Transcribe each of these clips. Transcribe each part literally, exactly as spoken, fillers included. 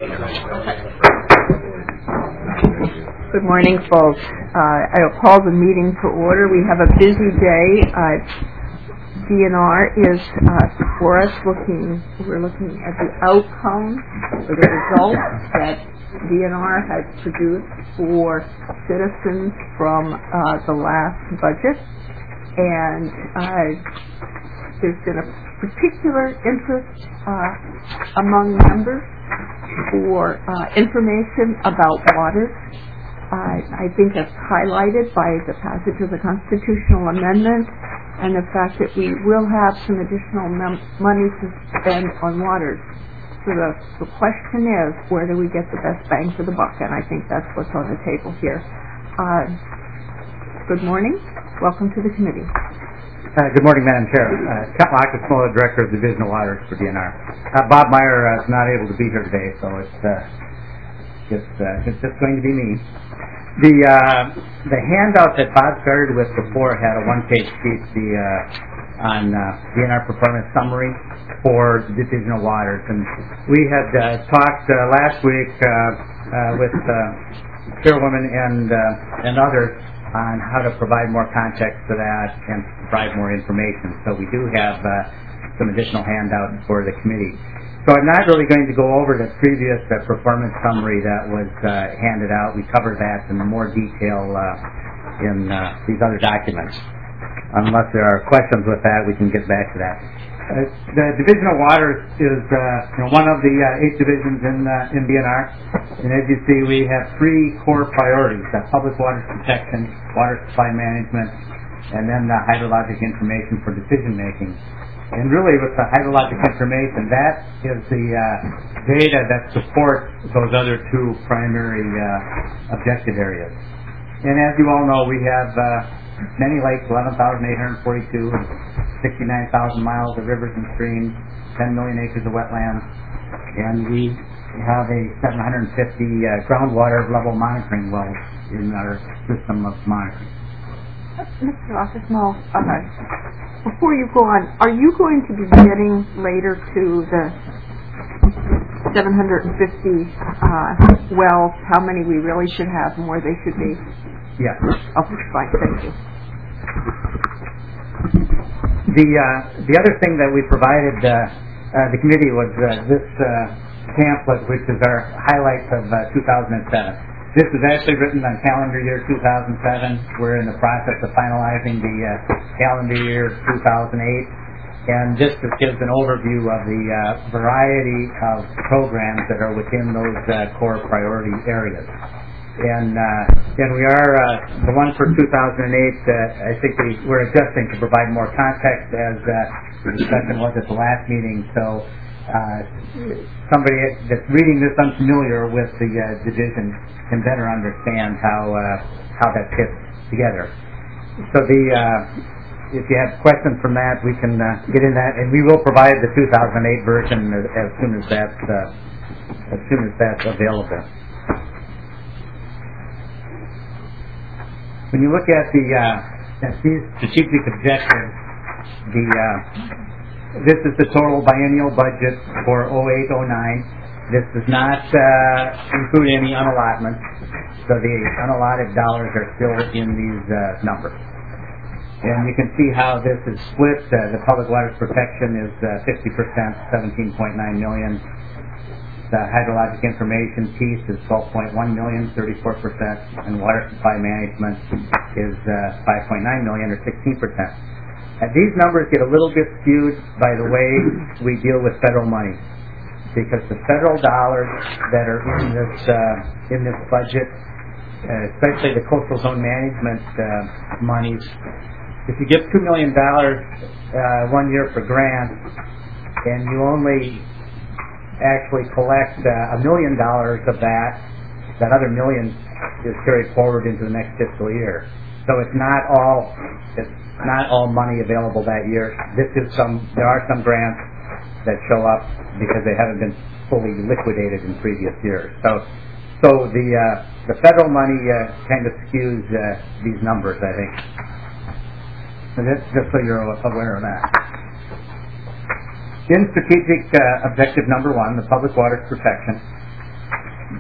Good morning, folks. Uh, I will call the meeting to order. We have a busy day. Uh, D N R is uh, for us looking, we're looking at the outcome or the results that D N R has produced for citizens from uh, the last budget. And uh, there's been a particular interest uh, among members for uh, information about water. Uh, I think that's highlighted by the passage of the constitutional amendment and the fact that we will have some additional mem- money to spend on water. So the, the question is, where do we get the best bang for the buck? And I think that's what's on the table here. Uh, good morning. Welcome to the committee. Uh, good morning, Madam Chair. Uh, Kent Locke, Smola, Director of Division of Waters for D N R. Uh, Bob Meyer uh, is not able to be here today, so it's uh, it's, uh, it's just going to be me. The uh, the handout that Bob started with before had a one-page sheet the uh, on uh, D N R performance summary for the Division of Waters, and we had uh, talked uh, last week uh, uh, with uh, Chairwoman and uh, and others on how to provide more context to that and provide more information. So we do have uh, some additional handouts for the committee. So I'm not really going to go over the previous uh, performance summary that was uh, handed out. We covered that in more detail uh, in uh, these other documents. Unless there are questions with that, we can get back to that. Uh, the Division of Waters is uh, you know, one of the uh, eight divisions in uh, in D N R, and as you see, we have three core priorities: uh, public water protection, water supply management, and then the hydrologic information for decision making. And really, with the hydrologic information, that is the uh, data that supports those other two primary uh, objective areas. And as you all know, we have uh, many lakes, eleven thousand eight hundred forty-two, sixty-nine thousand miles of rivers and streams, ten million acres of wetlands, and we have a seven hundred fifty uh, groundwater level monitoring wells in our system of monitoring. Mister Rossesmall, uh, before you go on, are you going to be getting later to the seven hundred fifty uh, wells, how many we really should have and where they should be? Yes. Oh, fine, thank you. The uh, the other thing that we provided uh, uh, the committee was uh, this uh, pamphlet, which is our highlights of uh, two thousand seven. This is actually written on calendar year two thousand seven. We're in the process of finalizing the uh, calendar year two thousand eight, and this just gives an overview of the uh, variety of programs that are within those uh, core priority areas. And uh, and we are uh, the one for two thousand eight. Uh, I think we, we're adjusting to provide more context as uh, the discussion was at the last meeting. So uh, somebody that's reading this unfamiliar with the uh, division can better understand how uh, how that fits together. So the uh, if you have questions from that, we can uh, get in that, and we will provide the two thousand eight version as, as soon as that's uh, as soon as that's available. When you look at the uh, at these strategic objectives, the uh, this is the total biennial budget for oh eight oh nine. This does not uh, include any unallotments, so the unallotted dollars are still in these uh, numbers. And you can see how this is split. Uh, the public water protection is uh, fifty percent, seventeen point nine million. The hydrologic information piece is twelve point one million, thirty-four percent, and water supply management is uh, five point nine million, or sixteen percent. And these numbers get a little bit skewed by the way we deal with federal money, because the federal dollars that are in this uh, in this budget, uh, especially the coastal zone management uh, monies, if you give two million dollars uh, one year for grants, and you only actually collect uh, a million dollars of that, that other million is carried forward into the next fiscal year. So it's not all it's not all money available that year. This is some there are some grants that show up because they haven't been fully liquidated in previous years. So so the uh, the federal money uh, kind of skews uh, these numbers, I think. And that's just so you're aware of that. In strategic uh, objective number one, the public water protection,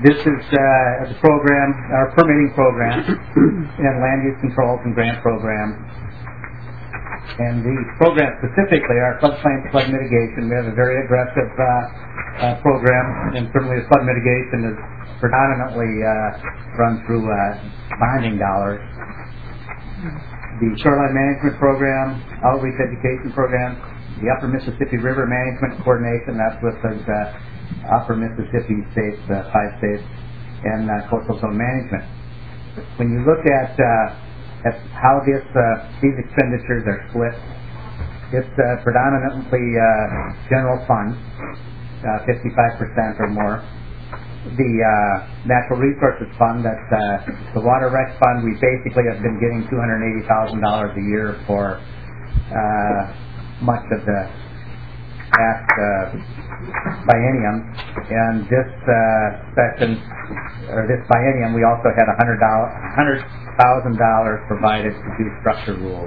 this is uh, the program, our permitting program, and land use controls and grant programs. And the program specifically, our floodplain flood mitigation, we have a very aggressive uh, uh, program, and certainly the flood mitigation is predominantly uh, run through uh, bonding dollars. The shoreline management program, outreach education program, the Upper Mississippi River Management Coordination, that's with the uh, Upper Mississippi states, uh, five states, and uh, coastal zone management. When you look at uh, That's how this, uh, these expenditures are split. It's uh, predominantly uh, general fund, uh, fifty-five percent or more. The uh, Natural Resources Fund, that's uh, the Water Rec Fund, we basically have been getting two hundred eighty thousand dollars a year for uh, much of the past uh, biennium. And this uh, session, or this biennium, we also had one hundred thousand dollars provided to do structure rules.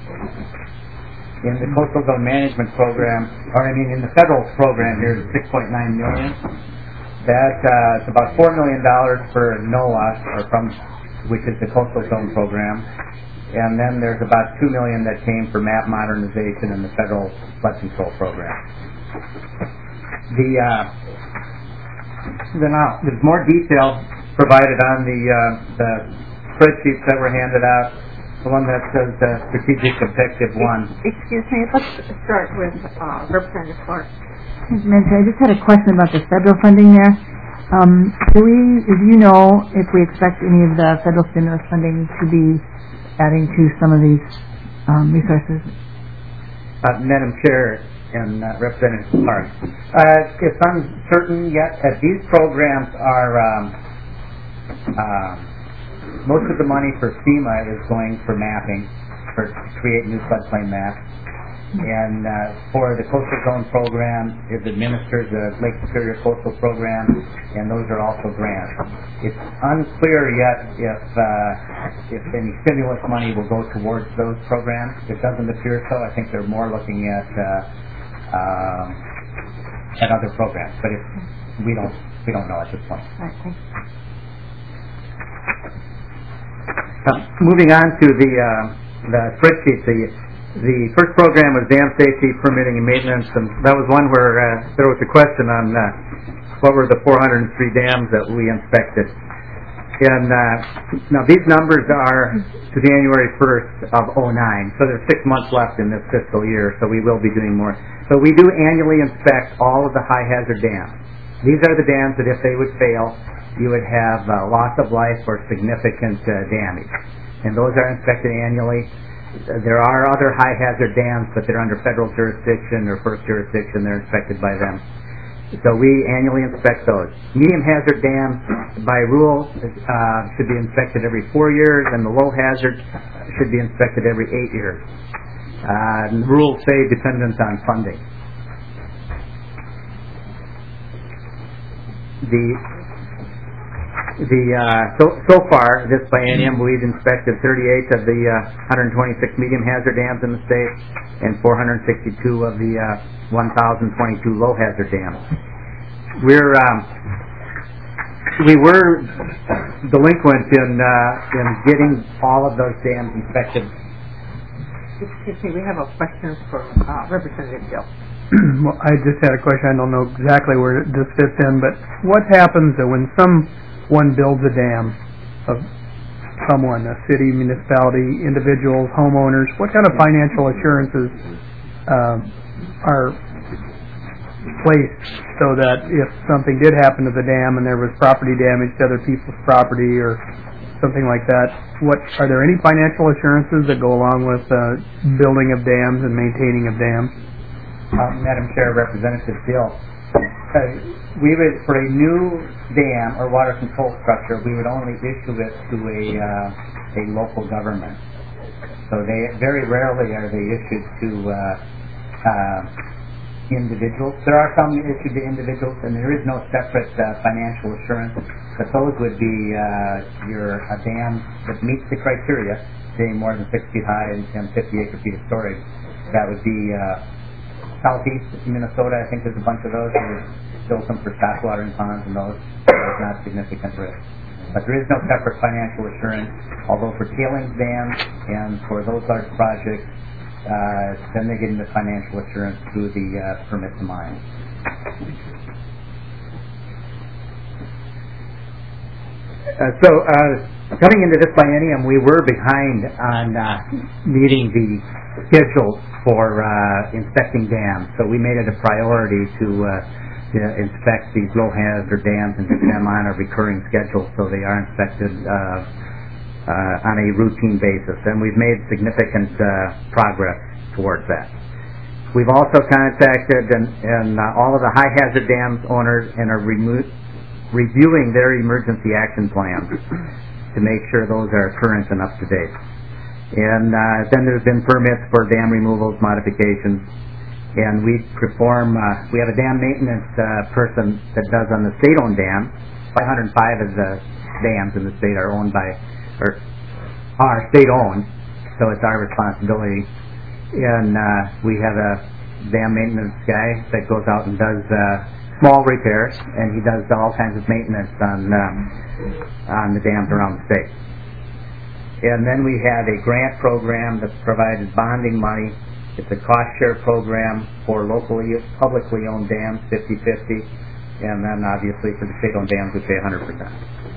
In the Coastal Zone Management Program, or I mean in the federal program here, it's six point nine million dollars. That uh, it's about four million dollars for NOAA, or from which is the Coastal Zone Program, and then there's about two million dollars that came for map modernization in the federal flood control program. The uh, then now there's more detail provided on the uh, the spreadsheets that were handed out. The one that says uh, strategic objective one. Excuse me, let's start with uh, Representative Clark. Nancy, I just had a question about the federal funding there. Um, do we, do you know if we expect any of the federal stimulus funding to be adding to some of these um, resources? Uh, Madam Chair and uh, Representative Clark, uh, it's uncertain yet. Uh, these programs are. Um, uh, Most of the money for FEMA is going for mapping, for to create new floodplain maps. And uh, for the Coastal Zone Program, it administers the Lake Superior Coastal Program, and those are also grants. It's unclear yet if uh, if any stimulus money will go towards those programs. It doesn't appear so. I think they're more looking at uh, uh, at other programs, but if we don't we don't know at this point. All right, thanks. Uh, moving on to the uh, the spreadsheet, the the first program was dam safety, permitting, and maintenance, and that was one where uh, there was a question on uh, what were the four hundred three dams that we inspected. And uh, now these numbers are to January first of oh nine, so there's six months left in this fiscal year, so we will be doing more. But we do annually inspect all of the high hazard dams. These are the dams that if they would fail, you would have uh, loss of life or significant uh, damage. And those are inspected annually. There are other high hazard dams, but they're under federal jurisdiction or first jurisdiction. They're inspected by them. So we annually inspect those. Medium hazard dams, by rule, uh, should be inspected every four years, and the low hazard should be inspected every eight years. Uh, rules say dependent on funding. The The uh, so so far this biennium we've inspected thirty-eight of the uh, one hundred twenty-six medium hazard dams in the state and four hundred sixty-two of the uh, one thousand twenty-two low hazard dams. We're um, we were delinquent in uh, in getting all of those dams inspected. Excuse me, we have a question for uh, Representative Gill. Well, I just had a question. I don't know exactly where this fits in, but what happens that when someone builds a dam of someone, a city, municipality, individuals, homeowners, what kind of financial assurances uh, are placed so that if something did happen to the dam and there was property damage to other people's property or something like that, what are there any financial assurances that go along with uh, building of dams and maintaining of dams? Uh, Madam Chair, Representative Gill, uh, we would, for a new dam or water control structure, we would only issue it to a uh, a local government. So they very rarely are they issued to uh, uh, individuals. There are some issued to individuals, and there is no separate uh, financial assurance. But those would be uh, your a dam that meets the criteria, being more than six feet high and, and fifty acre feet of storage. That would be. Uh, Southeast Minnesota, I think there's a bunch of those. There's built them for stock watering ponds and those. There's not significant risk. But there is no separate financial assurance, although for tailings dams and for those large projects, uh, then they get into financial assurance through the uh, permit to mine. Uh, so, uh, coming into this biennium, we were behind on uh, meeting the schedule for uh, inspecting dams. So we made it a priority to uh, to inspect these low-hazard dams and get them on a recurring schedule so they are inspected uh, uh, on a routine basis. And we've made significant uh, progress towards that. We've also contacted and, and uh, all of the high-hazard dams owners and are remo- reviewing their emergency action plans to make sure those are current and up-to-date. And uh, then there's been permits for dam removals, modifications, and we perform, uh, we have a dam maintenance uh, person that does on the state-owned dam. five hundred five of the dams in the state are owned by, or are state-owned, so it's our responsibility. And uh, we have a dam maintenance guy that goes out and does uh, small repairs, and he does all kinds of maintenance on, um, on the dams around the state. And then we have a grant program that provides bonding money. It's a cost-share program for locally, publicly owned dams, fifty-fifty, and then obviously for the state-owned dams, we pay one hundred percent.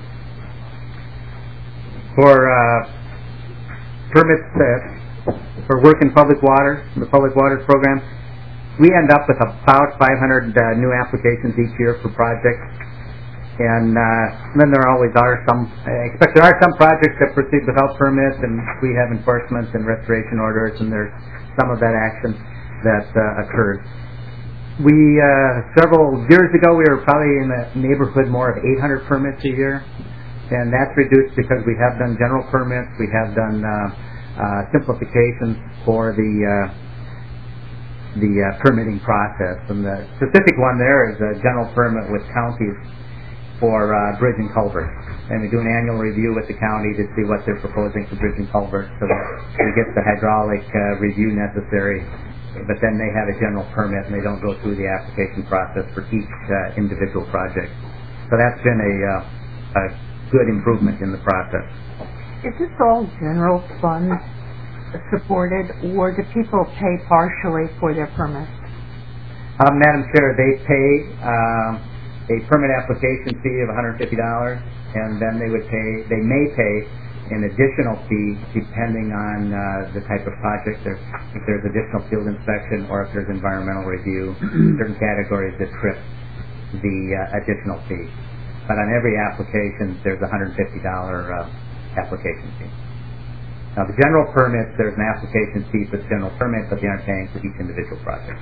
For uh, permits uh, for work in public waters, the Public Waters Program, we end up with about five hundred uh, new applications each year for projects. And uh, then there always are some, I expect there are some projects that proceed without permits, and we have enforcement and restoration orders, and there's some of that action that uh, occurs. We, uh, several years ago, we were probably in the neighborhood more of eight hundred permits a year, and that's reduced because we have done general permits, we have done uh, uh, simplifications for the uh, the uh, permitting process. And the specific one there is a general permit with counties for uh, bridge and culvert. And we do an annual review with the county to see what they're proposing for bridge and culvert so that we get the hydraulic uh, review necessary. But then they have a general permit and they don't go through the application process for each uh, individual project. So that's been a, uh, a good improvement in the process. Is this all general fund supported, or do people pay partially for their permits? Um, Madam Chair, they pay uh, a permit application fee of one hundred fifty dollars, and then they would pay, they may pay an additional fee depending on uh, the type of project. There's, if there's additional field inspection or if there's environmental review, certain categories that trip the uh, additional fee. But on every application, there's a one hundred fifty dollars uh, application fee. Now, the general permits, there's an application fee for the general permit, but they aren't paying for each individual project.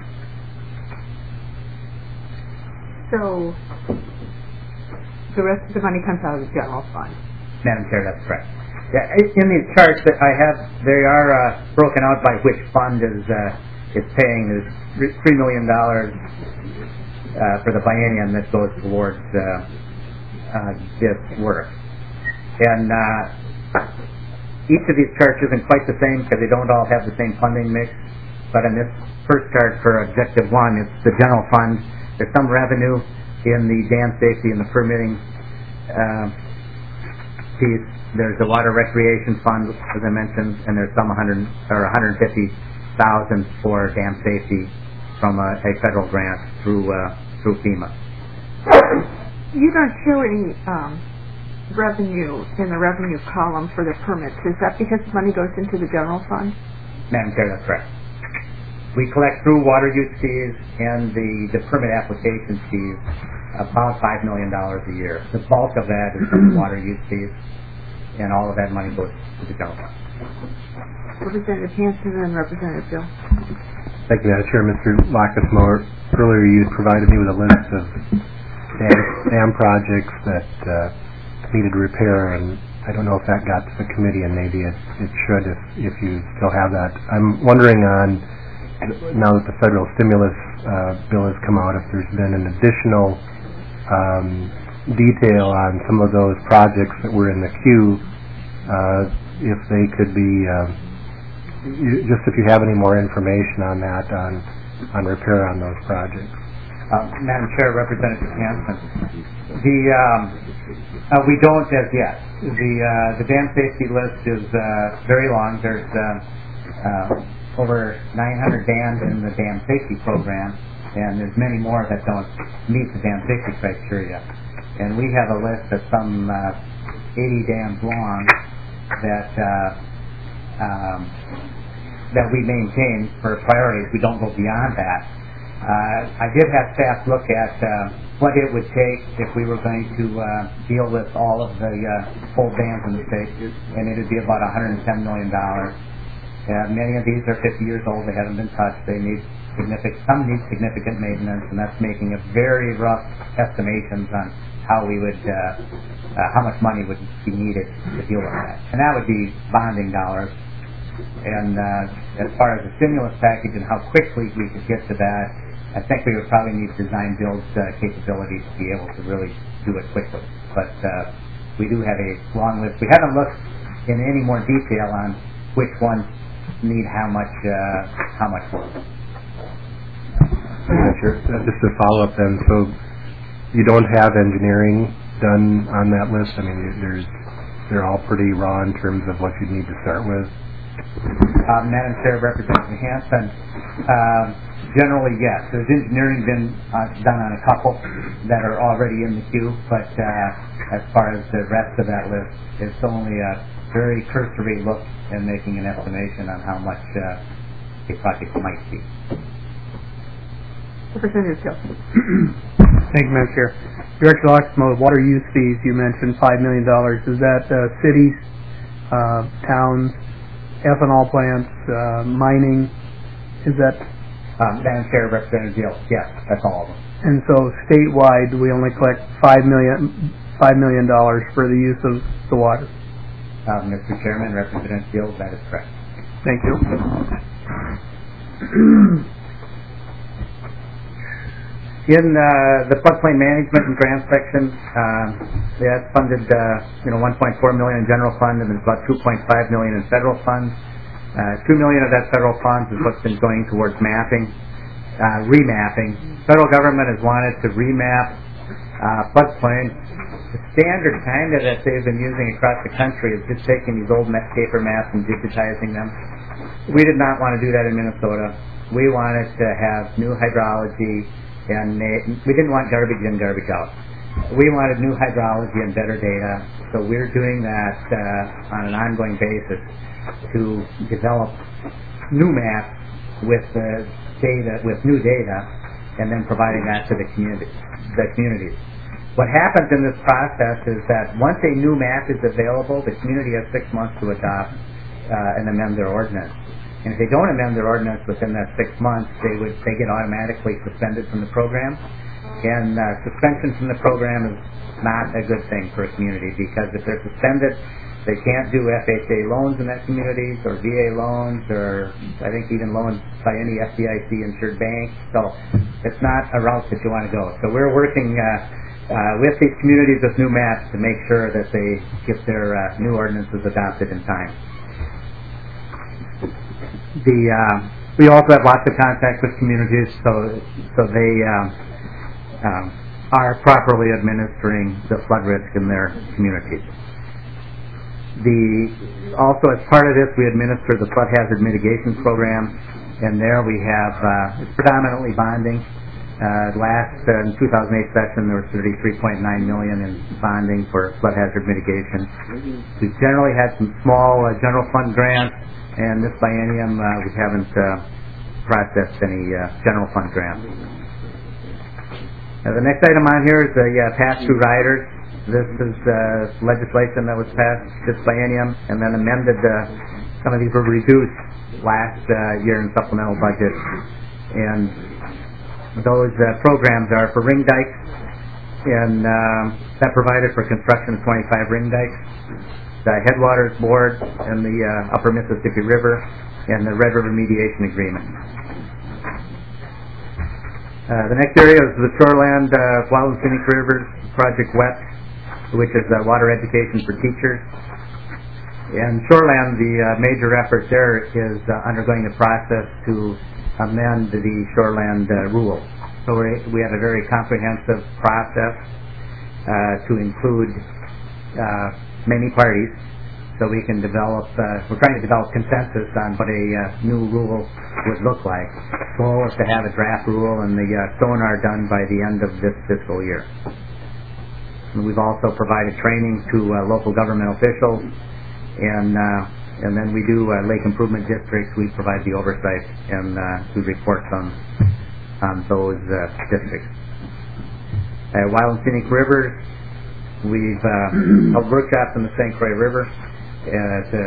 So, the rest of the money comes out of the general fund? Madam Chair, that's correct. Yeah, in these charts that I have, they are uh, broken out by which fund is uh, is paying. There's three million dollars uh, for the biennium that goes towards uh, uh, this work. And uh, each of these charts isn't quite the same because they don't all have the same funding mix. But in this first chart for Objective one, it's the general fund. There's some revenue in the dam safety and the permitting uh, piece. There's the water recreation fund, as I mentioned, and there's some one hundred or one hundred fifty thousand for dam safety from a, a federal grant through uh, through FEMA. You don't show any um, revenue in the revenue column for the permits. Is that because money goes into the general fund? Madam Chair, that's correct. We collect through water use fees and the, the permit application fees about five million dollars a year. The bulk of that is from the water use fees, and all of that money goes to the general fund. Representative Hanson and Representative Bill. Thank you, Madam Chair. Mister Lackatsmore, earlier you provided me with a list of dam, dam projects that uh, needed repair, and I don't know if that got to the committee, and maybe it, it should if, if you still have that. I'm wondering on, now that the federal stimulus uh, bill has come out, if there's been an additional um, detail on some of those projects that were in the queue, uh, if they could be, uh, you, just if you have any more information on that, on on repair on those projects. Uh, Madam Chair, Representative Hanson, the um, uh, we don't as yet. The uh, the dam safety list is uh, very long. There's uh, uh, over nine hundred dams in the dam safety program, and there's many more that don't meet the dam safety criteria. And we have a list of some uh, eighty dams long that uh, um, that we maintain for priorities. We don't go beyond that. Uh, I did have staff look at uh, what it would take if we were going to uh, deal with all of the uh, old dams in the state, and it would be about one hundred ten million dollars. Uh, many of these are fifty years old. They haven't been touched. They need significant, some need significant maintenance, and that's making a very rough estimations on how we would, uh, uh, how much money would be needed to deal with that. And that would be bonding dollars. And uh, as far as the stimulus package and how quickly we could get to that, I think we would probably need design build uh, capabilities to be able to really do it quickly. But uh, we do have a long list. We haven't looked in any more detail on which ones need how much uh, how much work. Yeah, sure. Uh, just to follow up then, so you don't have engineering done on that list? I mean, there's they're all pretty raw in terms of what you need to start with. Uh, Madam Chair, Representative Hanson, uh, generally yes. There's engineering been uh, done on a couple that are already in the queue, but uh, as far as the rest of that list, it's only a very cursory look and making an estimation on how much uh, a project might be. Representative Gill. Thank you, Madam Chair. Director Loxmo, water use fees, you mentioned five million dollars. Is that uh, cities, uh, towns, ethanol plants, uh, mining? Is that... Um, Madam Chair, Representative Gill, yes, that's all of them. And so statewide, we only collect five million five million dollars for the use of the water. Uh, Mister Chairman, Representative Gill, that is correct. Thank you. In uh, the floodplain management and grant section, uh, that's funded, uh, you know, one point four million dollars in general fund, and there's about two point five million dollars in federal funds. Uh, two million dollars of that federal funds is what's been going towards mapping, uh, remapping. Federal government has wanted to remap uh, floodplain. The standard kind of that they've been using across the country is just taking these old paper maps and digitizing them. We did not want to do that in Minnesota. We wanted to have new hydrology, and we didn't want garbage in, garbage out. We wanted new hydrology and better data, so we're doing that uh, on an ongoing basis to develop new maps with uh, data, with new data, and then providing that to the community, the communities. What happens in this process is that once a new map is available, the community has six months to adopt uh, and amend their ordinance. And if they don't amend their ordinance within that six months, they would they get automatically suspended from the program. And uh, suspension from the program is not a good thing for a community, because if they're suspended, they can't do F H A loans in that community, or V A loans, or I think even loans by any F D I C insured bank. So it's not a route that you want to go. So we're working uh, uh, with these communities with new maps to make sure that they get their uh, new ordinances adopted in time. The uh, we also have lots of contact with communities, so so they uh, um, are properly administering the flood risk in their communities. The also as part of this, we administer the flood hazard mitigation program, and there we have uh, it's predominantly bonding. Uh, last uh, in two thousand eight session, there was thirty-three point nine million dollars in bonding for flood hazard mitigation. We've generally had some small uh, general fund grants. And this biennium, uh, we haven't uh, processed any uh, general fund grants. Now, the next item on here is the uh, pass-through riders. This is uh, legislation that was passed this biennium and then amended. Uh, some of these were reduced last uh, year in supplemental budget. And those uh, programs are for ring dikes, and uh, that provided for construction of twenty-five ring dikes. The Headwaters Board and the uh, Upper Mississippi River, and the Red River Mediation Agreement. Uh, the next area is the Shoreland uh, Wild and Scenic Rivers Project West, which is uh, water education for teachers. And Shoreland, the uh, major effort there is uh, undergoing the process to amend the Shoreland uh, rules. So we we have a very comprehensive process uh, to include uh, many parties, so we can develop. Uh, we're trying to develop consensus on what a uh, new rule would look like. The goal is to have a draft rule and the uh, sonar done by the end of this fiscal year. And we've also provided training to uh, local government officials, and uh, and then we do uh, lake improvement districts. We provide the oversight and uh, we report on on those uh, districts. Uh, Wild and Scenic Rivers, we've uh, held workshops in the Saint Croix River. Uh, to,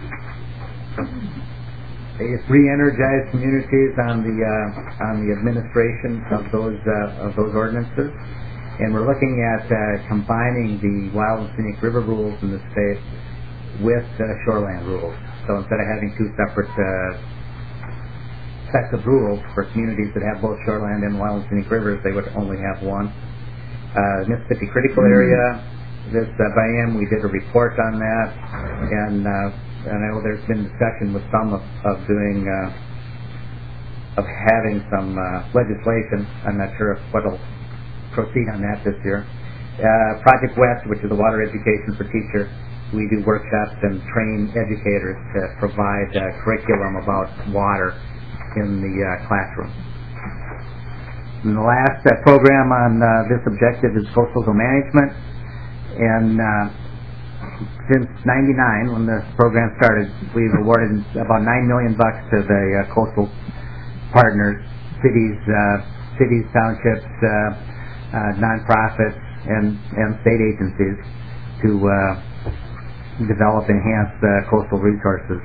it's re-energized communities on the uh, on the administration of those uh, of those ordinances, and we're looking at uh, combining the Wild and Scenic River rules in the state with uh, shoreland rules. So instead of having two separate uh, sets of rules for communities that have both shoreland and wild and scenic rivers, they would only have one. Uh, Mississippi Critical Area, this uh, biennium, we did a report on that, and uh, and I know there's been discussion with some of, of doing uh, of having some uh, legislation. I'm not sure if what'll proceed on that this year. Uh, Project West, which is the water education for teachers, we do workshops and train educators to provide uh, curriculum about water in the uh, classroom. And the last uh, program on uh, this objective is coastal zone management, and uh, since ninety-nine, when the program started, we've awarded about nine million bucks to the uh, coastal partners, cities, uh, cities, townships, uh, uh, nonprofits, and and state agencies to uh, develop and enhance uh, coastal resources.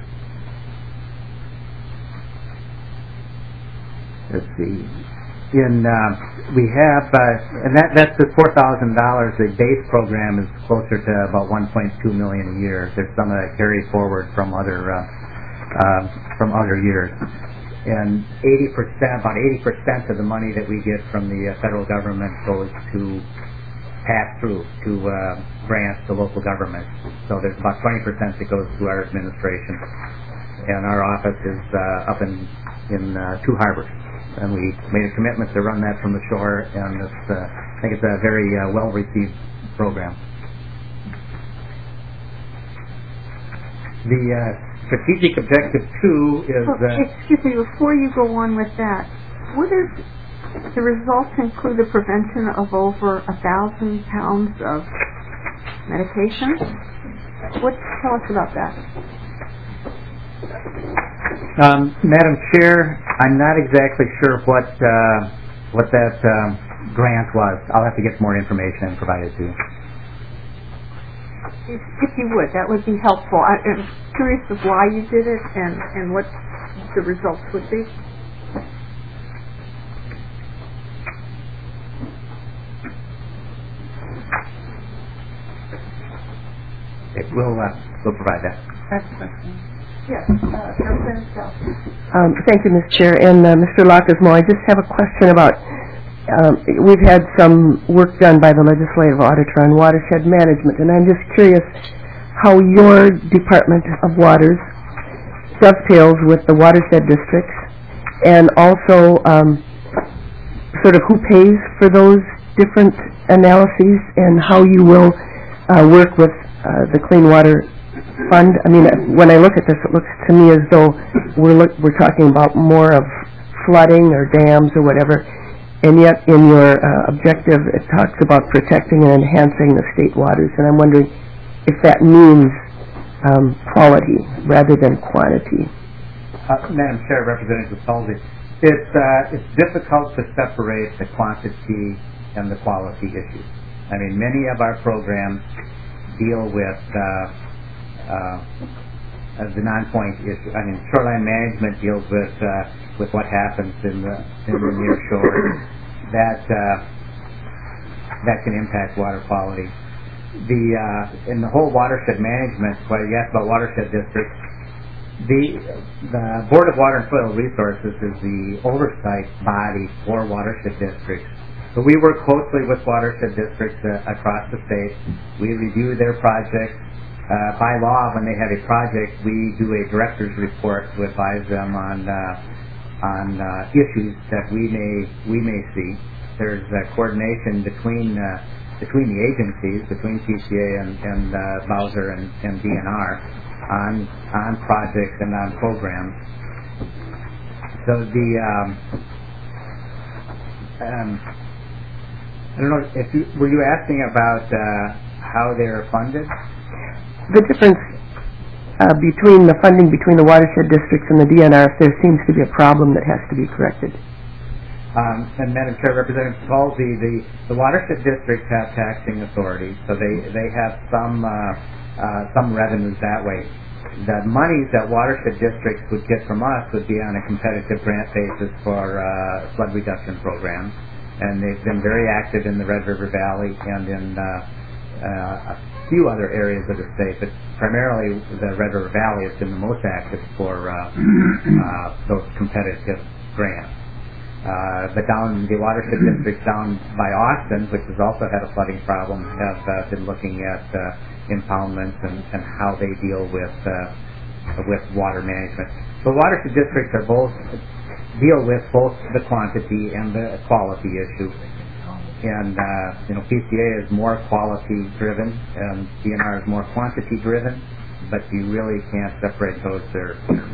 Let's see. In uh, we have, uh, and that that's the four thousand dollars. The base program is closer to about one point two million a year. There's some of that carried forward from other uh, uh, from other years, and eighty percent, about eighty percent of the money that we get from the uh, federal government goes to pass through to uh, grants to local governments. So there's about twenty percent that goes to our administration, and our office is uh, up in in uh, two harbors. And we made a commitment to run that from the shore, and it's, uh, I think it's a very uh, well-received program. The uh, strategic objective two is... Oh, Uh, excuse me, before you go on with that, what is the results include the prevention of over a thousand pounds of medication? What, tell us about that. Um, Madam Chair, I'm not exactly sure what uh, what that um, grant was. I'll have to get some more information and provide it to you. If, if you would, that would be helpful. I, I'm curious of why you did it and, and what the results would be. It will uh, we'll provide that. Excellent. Yes, uh, Councilman Estelle. Um, thank you, Miz Chair. And uh, Mister Lockersmore, I just have a question about, um, we've had some work done by the Legislative Auditor on watershed management, and I'm just curious how your Department of Waters dovetails with the watershed districts, and also um, sort of who pays for those different analyses, and how you will uh, work with uh, the Clean Water Fund. I mean, when I look at this, it looks to me as though we're look, we're talking about more of flooding or dams or whatever, and yet in your uh, objective it talks about protecting and enhancing the state waters, and I'm wondering if that means um, quality rather than quantity. Uh, Madam Chair, Representative Saldi, it's uh, it's difficult to separate the quantity and the quality issues. I mean, many of our programs deal with uh, Uh, as the non-point issue. I mean, shoreline management deals with uh, with what happens in the in the near shore. That uh, that can impact water quality. The uh, in the whole watershed management. Well, you asked about watershed districts. The the Board of Water and Soil Resources is the oversight body for watershed districts. So we work closely with watershed districts uh, across the state. We review their projects. Uh, by law, when they have a project, we do a director's report to advise them on uh, on uh, issues that we may we may see. There's uh, coordination between uh, between the agencies, between P C A and, and uh, Bowser and, and D N R on on projects and on programs. So the um, um, I don't know if you, were you asking about uh, how they're funded? The difference uh, between the funding between the watershed districts and the D N R, if there seems to be a problem that has to be corrected. Um, and Madam Chair, Representative Halsey, the, the watershed districts have taxing authority, so they, they have some uh, uh, some revenues that way. The monies that watershed districts would get from us would be on a competitive grant basis for uh, flood reduction programs, and they've been very active in the Red River Valley and in uh, uh, a few other areas of the state, but primarily the Red River Valley has been the most active for uh, uh, those competitive grants. Uh, but down the watershed districts down by Austin, which has also had a flooding problem, have uh, been looking at uh, impoundments and, and how they deal with uh, with water management. So watershed districts are both deal with both the quantity and the quality issue. And uh, you know, P C A is more quality driven, and D N R is more quantity driven. But you really can't separate those. There.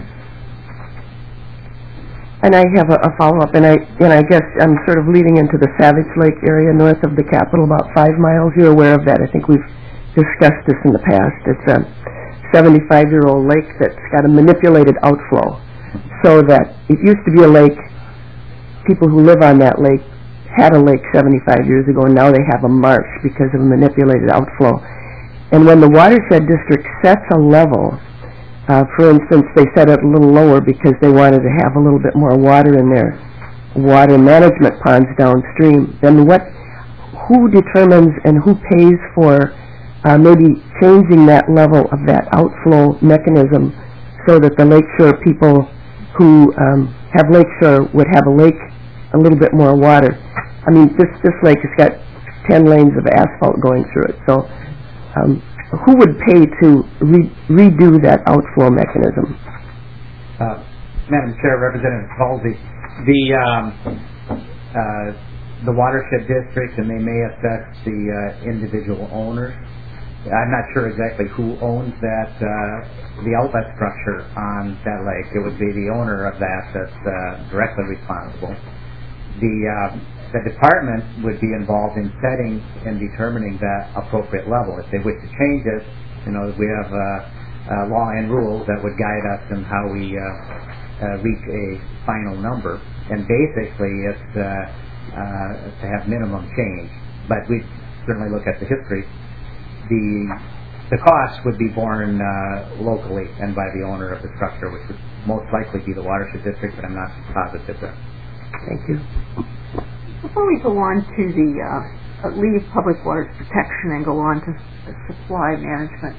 And I have a, a follow-up, and I and I guess I'm sort of leading into the Savage Lake area north of the capital, about five miles. You're aware of that. I think we've discussed this in the past. It's a seventy-five-year-old lake that's got a manipulated outflow, so that it used to be a lake. People who live on that lake had a lake seventy-five years ago, and now they have a marsh because of a manipulated outflow. And when the watershed district sets a level, Uh, for instance, they set it a little lower because they wanted to have a little bit more water in their water management ponds downstream. Then what? Who determines and who pays for uh, maybe changing that level of that outflow mechanism so that the lakeshore people who um, have lakeshore would have a lake a little bit more water? I mean, this this lake has got ten lanes of asphalt going through it, so. Um, Who would pay to re- redo that outflow mechanism? Uh, Madam Chair, Representative Halsey, the um, uh, the watershed district, and they may assess the uh, individual owners. I'm not sure exactly who owns that uh, the outlet structure on that lake. It would be the owner of that that's uh, directly responsible. The uh, The department would be involved in setting and determining that appropriate level. If they wish to change it, you know, we have uh, uh, law and rules that would guide us in how we uh, uh, reach a final number. And basically, it's uh, uh, to have minimum change. But we certainly look at the history. The the cost would be borne uh, locally and by the owner of the structure, which would most likely be the watershed district, but I'm not positive there. Thank you. Before we go on to the uh, leave public water protection and go on to supply management,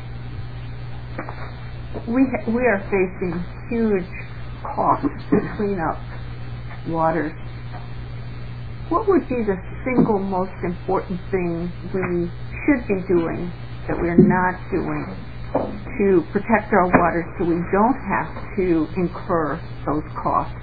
we ha- we are facing huge costs to clean up waters. What would be the single most important thing we should be doing that we're not doing to protect our waters so we don't have to incur those costs?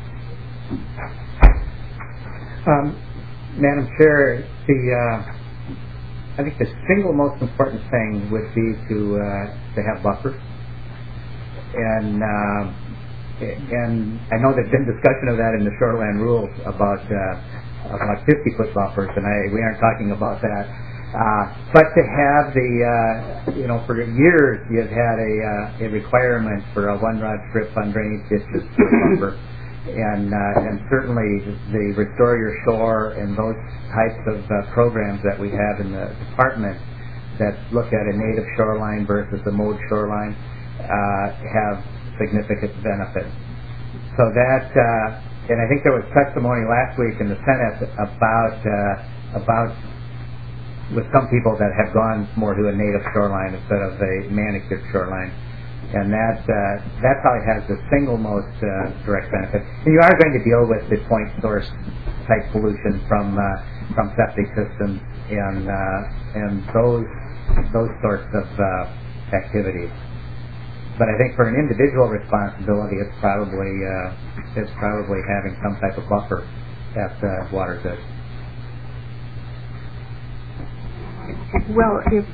Um, Madam Chair, the uh, I think the single most important thing would be to uh, to have buffers, and uh, and I know there's been discussion of that in the shoreland rules about uh, about fifty foot buffers, and I we aren't talking about that. Uh, but to have the uh, you know for years you've had a uh, a requirement for a one rod strip on drainage ditches buffer. And uh, and certainly the Restore Your Shore and those types of uh, programs that we have in the department that look at a native shoreline versus a mowed shoreline uh, have significant benefits. So that, uh, and I think there was testimony last week in the Senate about uh, about with some people that have gone more to a native shoreline instead of a manicured shoreline. And that uh, that probably has the single most uh, direct benefit. And you are going to deal with the point source type pollution from uh, from septic systems and uh, and those those sorts of uh, activities. but I think for an individual responsibility, it's probably uh, it's probably having some type of buffer at uh, water good. Well, if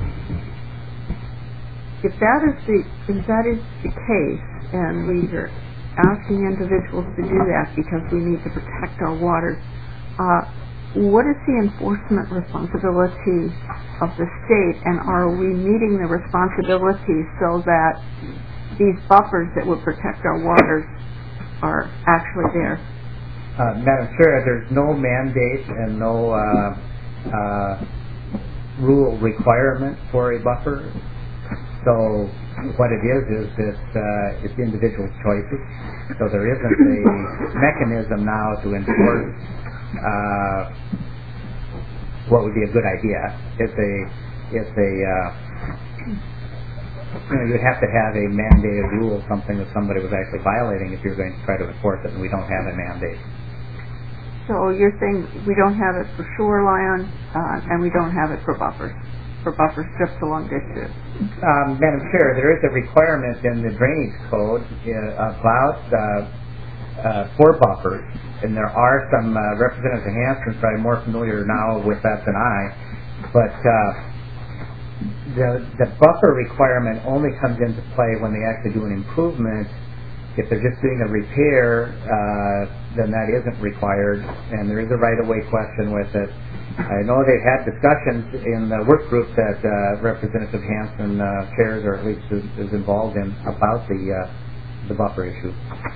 if that is the if that is the case, and we are asking individuals to do that because we need to protect our waters, uh, what is the enforcement responsibility of the state, and are we meeting the responsibility so that these buffers that would protect our waters are actually there? Uh, Madam Chair, there's no mandate and no uh, uh, rule requirement for a buffer. So what it is is that uh, it's individual choices. So there isn't a mechanism now to enforce uh, what would be a good idea. It's a it's a uh, you know, you'd have to have a mandated rule, something that somebody was actually violating if you're going to try to enforce it, and we don't have a mandate. So you're saying we don't have it for shoreline, uh, and we don't have it for buffers, for buffer strips along ditches. Um, Madam Chair, there is a requirement in the drainage code uh, about uh, uh, for buffers, and there are some uh, Representative Hansen's probably more familiar now with that than I, but uh, the the buffer requirement only comes into play when they actually do an improvement. If they're just doing a repair, uh, then that isn't required, and there is a right-of-way question with it. I know they've had discussions in the work group that uh, Representative Hansen uh, chairs, or at least is, is involved in, about the uh, the buffer issue.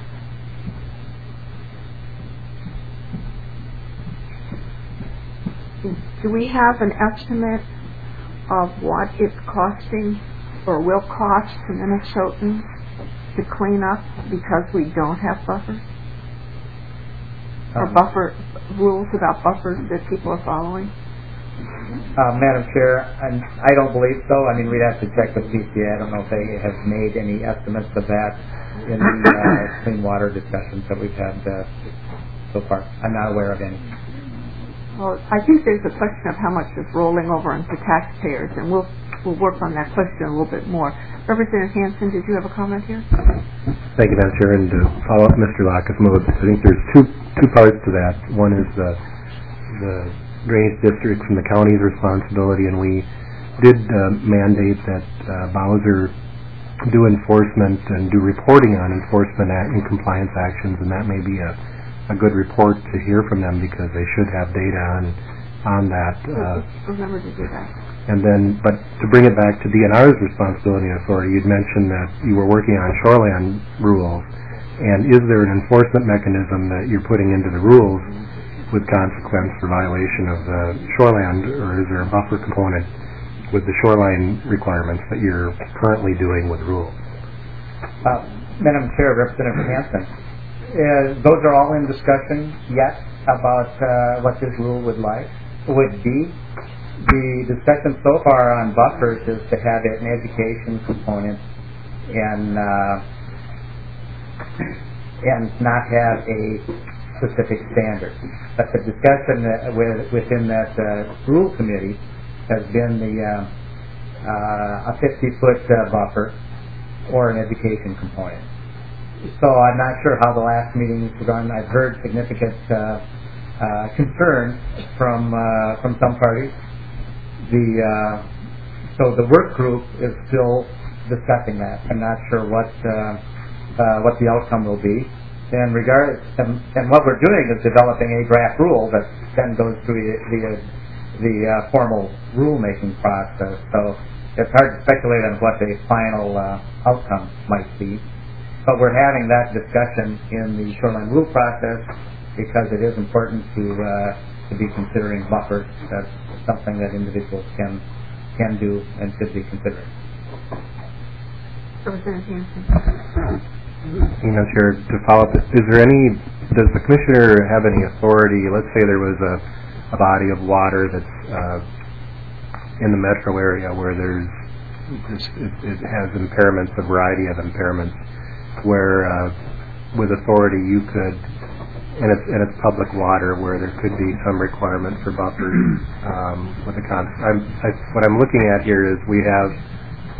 Do we have an estimate of what it's costing or will cost to Minnesotans to clean up because we don't have buffers? Or Um, buffer rules about buffers that people are following? Uh, Madam Chair, I'm, I don't believe so. I mean, we'd have to check with P C A. I don't know if they have made any estimates of that in the uh, clean water discussions that we've had uh, so far. I'm not aware of any. Well, I think there's a question of how much is rolling over into taxpayers, and we'll we'll work on that question a little bit more. Representative Hansen, did you have a comment here? Thank you, Madam Chair. And to follow up Mister Lacus, I think there's two two parts to that. One is the the drainage districts and the county's responsibility, and we did uh, mandate that uh, Bowser do enforcement and do reporting on enforcement and compliance actions, and that may be a, a good report to hear from them because they should have data on on that. Uh, Remember to do that. And then, but to bring it back to D N R's responsibility and authority, you'd mentioned that you were working on shoreline rules. And is there an enforcement mechanism that you're putting into the rules with consequence for violation of the shoreline, or is there a buffer component with the shoreline requirements that you're currently doing with rules? Uh, Madam Chair, Representative Hansen, uh, those are all in discussion yet about uh, what this rule would like would be. The discussion so far on buffers is to have an education component and uh, and not have a specific standard. But the discussion uh, with, within that uh, rule committee has been the uh, uh, a fifty-foot uh, buffer or an education component. So I'm not sure how the last meetings were gone. I've heard significant uh, uh, concern from uh, from some parties. The uh, so the work group is still discussing that. I'm not sure what uh, uh, what the outcome will be. And regard and, and what we're doing is developing a draft rule that then goes through the the, the uh, formal rulemaking process. So it's hard to speculate on what the final uh, outcome might be. But we're having that discussion in the shoreline rule process because it is important to uh, to be considering buffers. That's something that individuals can can do and should be considering. Representative Hansen. You know, Chair, to follow up, is there any, does the Commissioner have any authority, let's say there was a, a body of water that's uh, in the metro area where there's, it, it has impairments, a variety of impairments, where uh, with authority you could, and it's, and it's public water where there could be some requirement for buffers um, with the con- I'm, I, what I'm looking at here is we have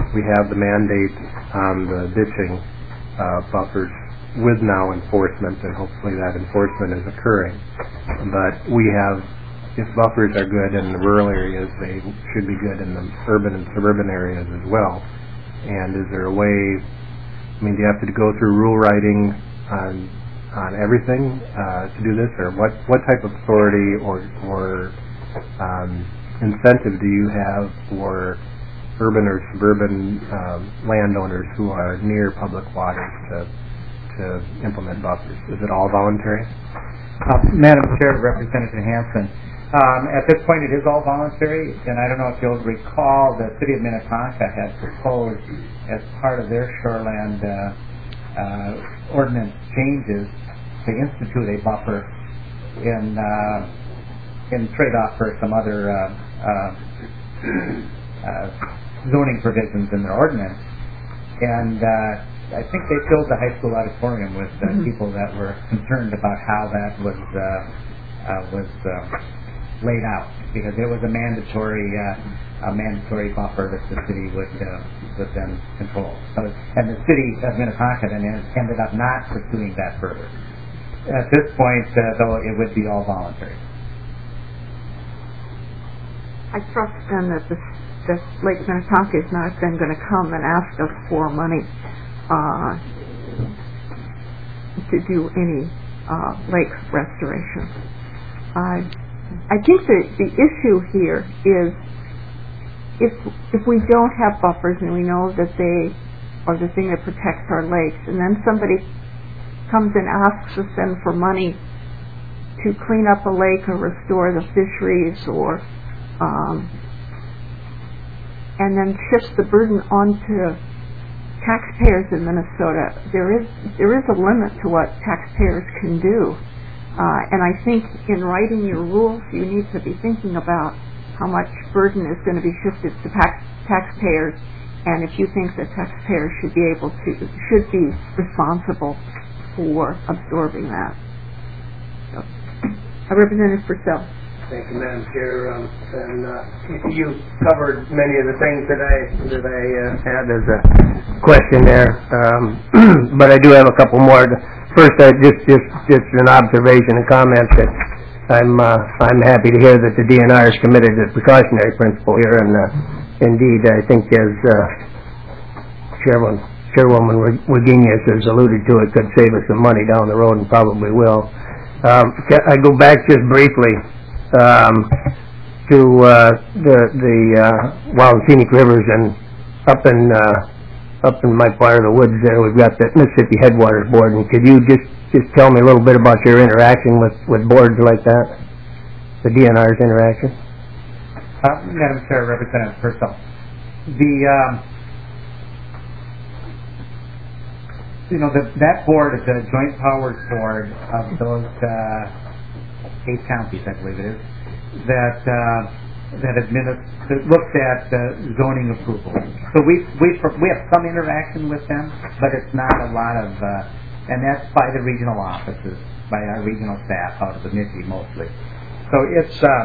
we have the mandate on the ditching uh, buffers with now enforcement, and hopefully that enforcement is occurring. But we have, if buffers are good in the rural areas, they should be good in the urban and suburban areas as well. And is there a way, I mean, do you have to go through rule writing on on everything uh, to do this, or what, what type of authority or, or um, incentive do you have for urban or suburban um, landowners who are near public waters to to implement buffers? Is it all voluntary? Uh, Madam Chair, Representative Hanson, um, at this point it is all voluntary, and I don't know if you'll recall the City of Minnetonka had proposed as part of their shoreland uh, uh, ordinance changes to institute a buffer in uh, in trade-off for some other uh, uh, uh, zoning provisions in their ordinance. And uh, I think they filled the high school auditorium with uh, mm-hmm. people that were concerned about how that was uh, uh, was uh, laid out, because it was a mandatory uh, a mandatory buffer that the city would uh, would then control. So, and the city of Minnetonka then ended up not pursuing that further. At this point, uh, though, it would be all voluntary. I trust then that the that Lake Minnetonka is not then going to come and ask us for money Uh, to do any uh, lake restoration. Uh, I think that the issue here is if if we don't have buffers and we know that they are the thing that protects our lakes, and then somebody comes and asks us then for money to clean up a lake or restore the fisheries, or um, and then shifts the burden onto taxpayers in Minnesota, there is there is a limit to what taxpayers can do. Uh, and I think in writing your rules, you need to be thinking about how much burden is going to be shifted to tax, taxpayers, and if you think that taxpayers should be able to, should be responsible for absorbing that. So, uh, Representative Purcell. Thank you, Madam Chair. Um, and uh, you covered many of the things that I that I uh, had as a question there, um, but I do have a couple more. First, uh, just just just an observation and comment that I'm uh, I'm happy to hear that the D N R is committed to the precautionary principle here, and uh, indeed, I think as uh, Chairwoman Chairwoman Wagenius has alluded to, it could save us some money down the road, and probably will. Um, I go back just briefly. Um, to uh, the the uh, Wild and Scenic Rivers, and up in uh, up in my part of the woods there, we've got the Mississippi Headwaters Board. And could you just, just tell me a little bit about your interaction with, with boards like that, the D N R's interaction? Uh, Madam Chair, Representative Purcell, the um, you know the, that board is a joint powers board of those. Uh, eight counties, I believe it is, that uh, that, administ- that looks at uh, zoning approval. So we we we have some interaction with them, but it's not a lot of, uh, and that's by the regional offices, by our regional staff out of the M I T I mostly. So it's uh,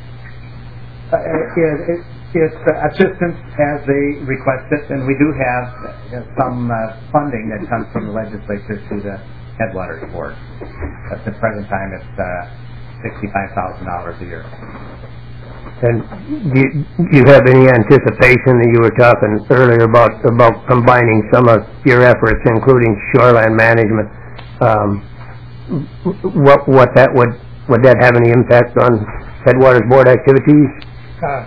it, it, it's uh, assistance as they request it, and we do have uh, some uh, funding that comes from the legislature to the Headwaters Board. At the present time, it's uh, sixty-five thousand dollars a year. And do you, do you have any anticipation that you were talking earlier about about combining some of your efforts, including shoreline management? Um, what what that would would that have any impact on Headwaters Board activities? Uh,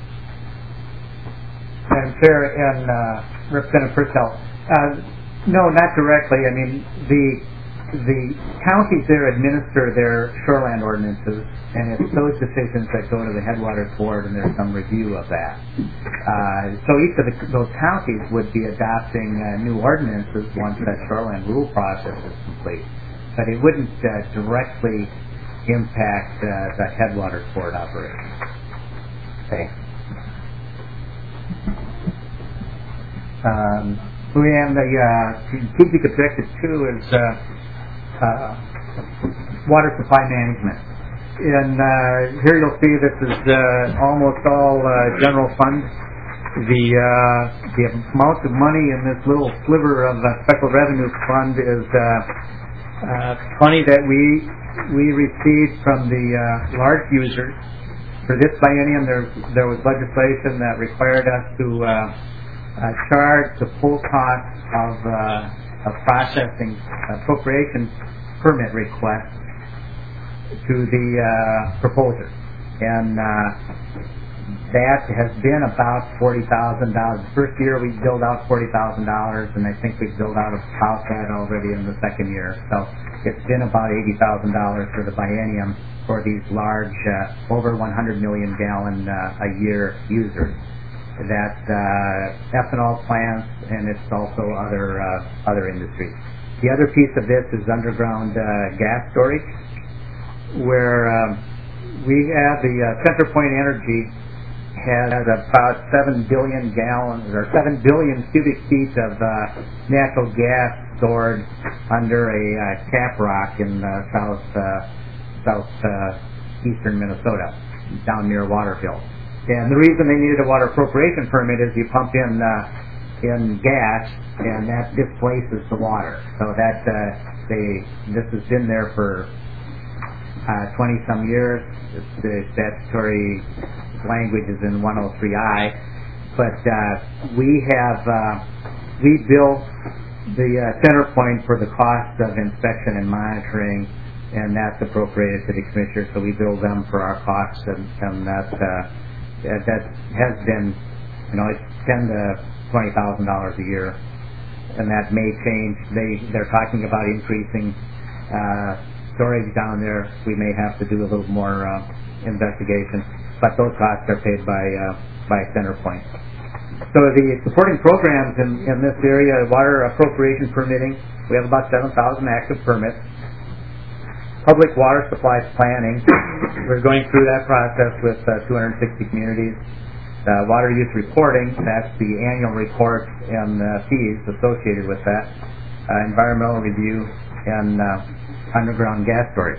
Madam Chair and uh, Representative Purcell, uh, no, not directly. I mean the. The counties there administer their shoreland ordinances, and it's those decisions that go to the Headwaters Board, and there's some review of that. Uh, so each of the, those counties would be adopting uh, new ordinances once that shoreland rule process is complete. But it wouldn't uh, directly impact uh, the Headwaters Board operation. Thanks. Um, and the uh, strategic objective two is uh, Uh, water supply management. And uh, here you'll see this is uh, almost all uh, general fund the uh, the amount of money in this little sliver of uh, special revenue fund is uh, uh, money that we we received from the uh, large users. For this biennium, there there was legislation that required us to uh, uh, charge the full cost of uh, of processing appropriation permit requests to the uh, proposer, and uh, that has been about forty thousand dollars. The first year we billed out forty thousand dollars, and I think we've billed out about that already in the second year. So it's been about eighty thousand dollars for the biennium for these large, uh, over one hundred million gallon uh, a year users. That's uh, ethanol plants, and it's also other uh, other industries. The other piece of this is underground uh, gas storage, where um, we have the uh, CenterPoint Energy has about seven billion gallons or seven billion cubic feet of uh, natural gas stored under a uh, cap rock in uh, south uh, south uh, eastern Minnesota, down near Waterville. And the reason they needed a water appropriation permit is you pump in uh, in gas, and that displaces the water. So that uh, they this has been there for uh, twenty some years. It's the statutory language is in one oh three I, but uh, we have uh, we bill the uh, CenterPoint for the cost of inspection and monitoring, and that's appropriated to the commissioner. So we bill them for our costs, and, and that uh, that has been, you know, it's ten to twenty thousand dollars a year, and that may change. They they're talking about increasing uh, storage down there. We may have to do a little more uh, investigation. But those costs are paid by uh, by CenterPoint. So the supporting programs in, in this area, water appropriation permitting, we have about seven thousand active permits. Public water supply planning, we're going through that process with uh, two hundred sixty communities. Uh, water use reporting, that's the annual report and uh, fees associated with that. Uh, environmental review, and uh, underground gas storage.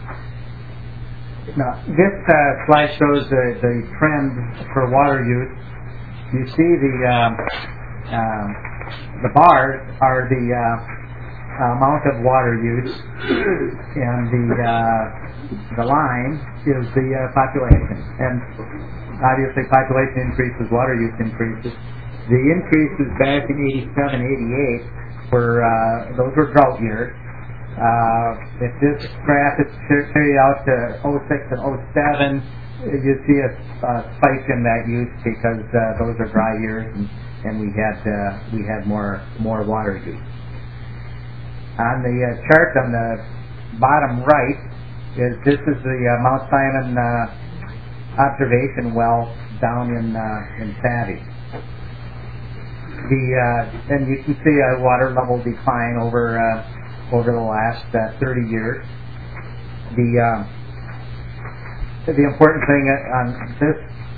Now, this uh, slide shows the, the trend for water use. You see the um, um, the bars are the uh, amount of water use, and the uh, the line is the uh, population. And obviously, population increases, water use increases. The increases back in eighty-seven, eighty-eight were uh, those were drought years. Uh, if this graph is carried out to oh six and oh seven, you see a uh, spike in that use because uh, those are dry years, and, and we had uh, we had more more water use. On the uh, chart on the bottom right is this is the uh, Mount Simon uh, observation well down in uh, in Savvy. The uh, and you can see a water level decline over. Uh, over the last uh, thirty years. The uh, the important thing on this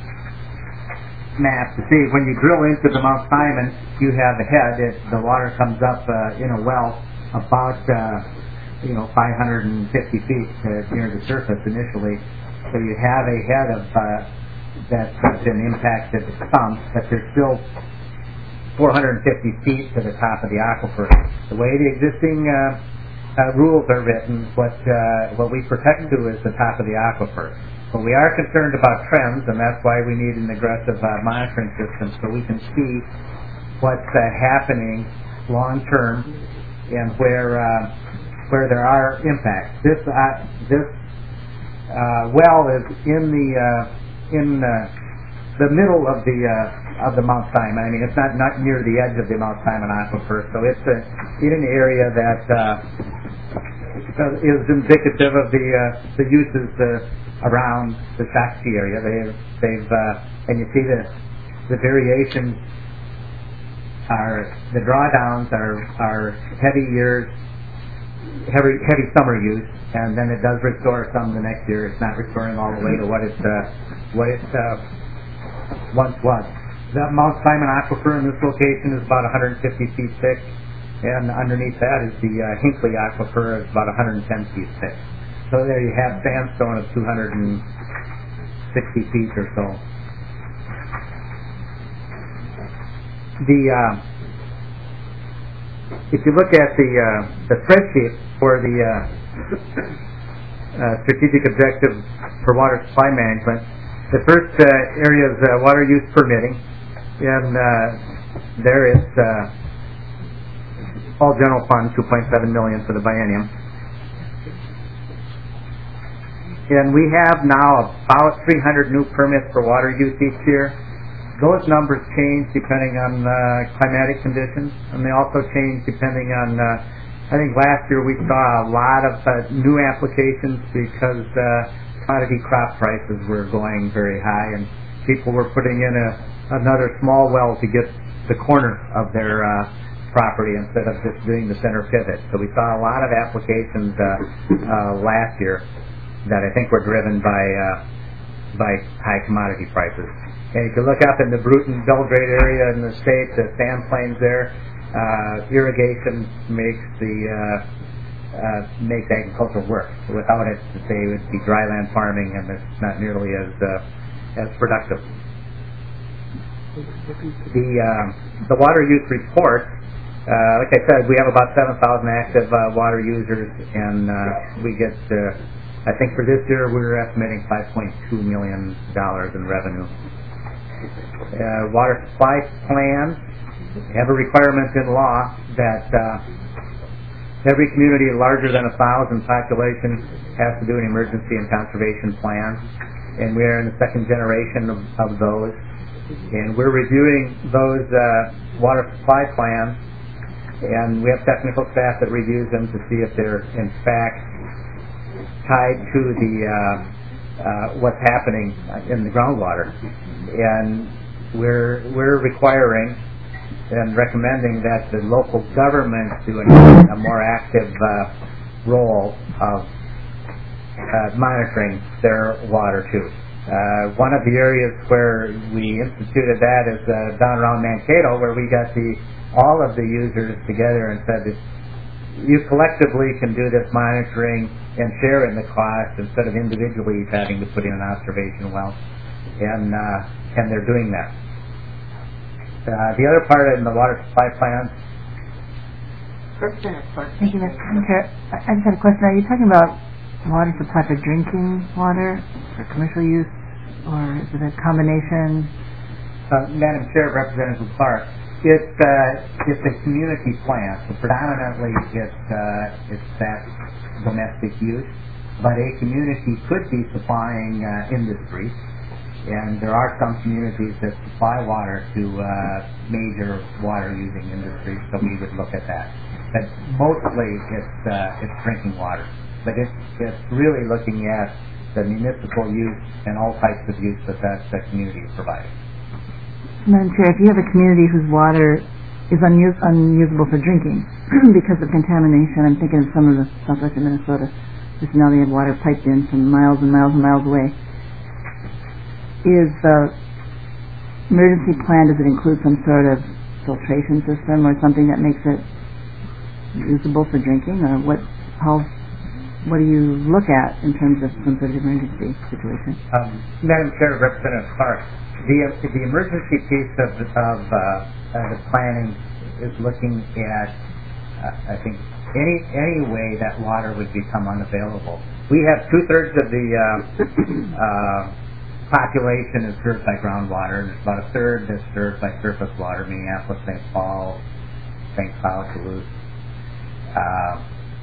map to see, when you drill into the Mount Simon, you have a head. It, the water comes up uh, in a well about uh, you know five hundred fifty feet uh, near the surface initially. So you have a head of uh, that's been impacted some, but there's still four hundred fifty feet to the top of the aquifer. The way the existing uh, uh, rules are written, what uh, what we protect to is the top of the aquifer. But we are concerned about trends, and that's why we need an aggressive uh, monitoring system so we can see what's uh, happening long term and where uh, where there are impacts. This uh, this uh, well is in the uh, in the, the middle of the uh, of the Mount Simon. I mean, it's not, not near the edge of the Mount Simon aquifer, so it's a, in an area that uh, is indicative of the uh, the uses uh, around the Shakopee area. They've they've uh, and you see the the variations are the drawdowns are are heavy years, heavy heavy summer use, and then it does restore some the next year. It's not restoring all the way to what it uh, what it uh, once was. The Mount Simon aquifer in this location is about one hundred fifty feet thick, and underneath that is the uh, Hinckley aquifer, is about one hundred ten feet thick. So there you have sandstone of two hundred sixty feet or so. the uh, if you look at the uh, the spreadsheet for the uh, uh, strategic objectives for water supply management, the first uh, area is uh, water use permitting, and uh, there is uh, all general fund two point seven million dollars for the biennium. And we have now about three hundred new permits for water use each year. Those numbers change depending on uh, climatic conditions, and they also change depending on, uh, I think last year we saw a lot of uh, new applications because uh, commodity crop prices were going very high, and people were putting in a, another small well to get the corner of their uh, property instead of just doing the center pivot. So we saw a lot of applications uh, uh, last year that I think were driven by uh, by high commodity prices. And if you look up in the Bruton Belgrade area in the state, the sand plains there, uh, irrigation makes the uh, uh, makes agriculture work. Without it, they would be dryland farming, and it's not nearly as uh, as productive. The uh, the water use report. Uh, like I said, we have about seven thousand active uh, water users, and uh, we get, uh, I think for this year, we're estimating five point two million dollars in revenue. Uh, water supply plans have a requirement in law that uh, every community larger than a thousand population has to do an emergency and conservation plan, and we're in the second generation of, of those. And we're reviewing those uh, water supply plans, and we have technical staff that reviews them to see if they're in fact tied to the uh, uh, what's happening in the groundwater. And we're we're requiring and recommending that the local governments do a, a more active uh, role of uh, monitoring their water too. Uh, one of the areas where we instituted that is uh, down around Mankato, where we got the all of the users together and said that you collectively can do this monitoring and share in the cost instead of individually having to put in an observation well, and uh, and they're doing that. Uh, the other part in the water supply plans. Thank you, Mister Chair. I just had a question. Are you talking about water supply for drinking water, for commercial use, or is it a combination? Uh, Madam Chair, Representative Clark, it's uh, it's a community plan. So predominantly, it's uh, it's that domestic use, but a community could be supplying uh, industry, and there are some communities that supply water to uh, major water-using industries. So we would look at that. But mostly, it's uh, it's drinking water. But it's, it's really looking at the municipal use and all types of use that that, that community is providing. Madam Chair, if you have a community whose water is unuse, unusable for drinking because of contamination, I'm thinking of some of the southwestern Minnesota, just now they have water piped in from miles and miles and miles away. Is the emergency plan, does it include some sort of filtration system or something that makes it usable for drinking, or what? How? What do you look at in terms of some sort of emergency situation? Um, Madam Chair, Representative Clark, the the emergency piece of of uh, uh, the planning is looking at, uh, I think, any any way that water would become unavailable. We have two thirds of the uh, uh, population is served by groundwater, and there's about a third that's served by surface water, Minneapolis, Saint Paul, Saint Cloud, Duluth. Uh,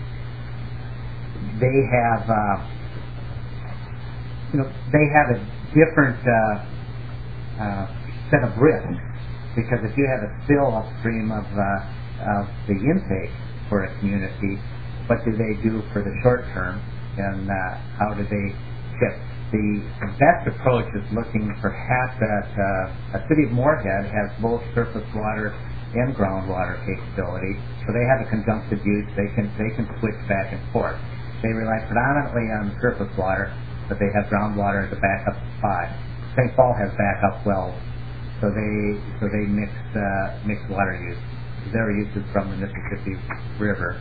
They have, uh, you know, they have a different uh, uh, set of risks, because if you have a spill upstream of, uh, of the intake for a community, what do they do for the short term, and uh, how do they shift? The best approach is looking perhaps at uh, a city of Moorhead has both surface water and groundwater capability, so they have a conjunctive use. They can they can switch back and forth. They rely predominantly on surface water, but they have groundwater as a backup supply. Saint Paul has backup wells, so they so they mix uh, mix water use. Their use is from the Mississippi River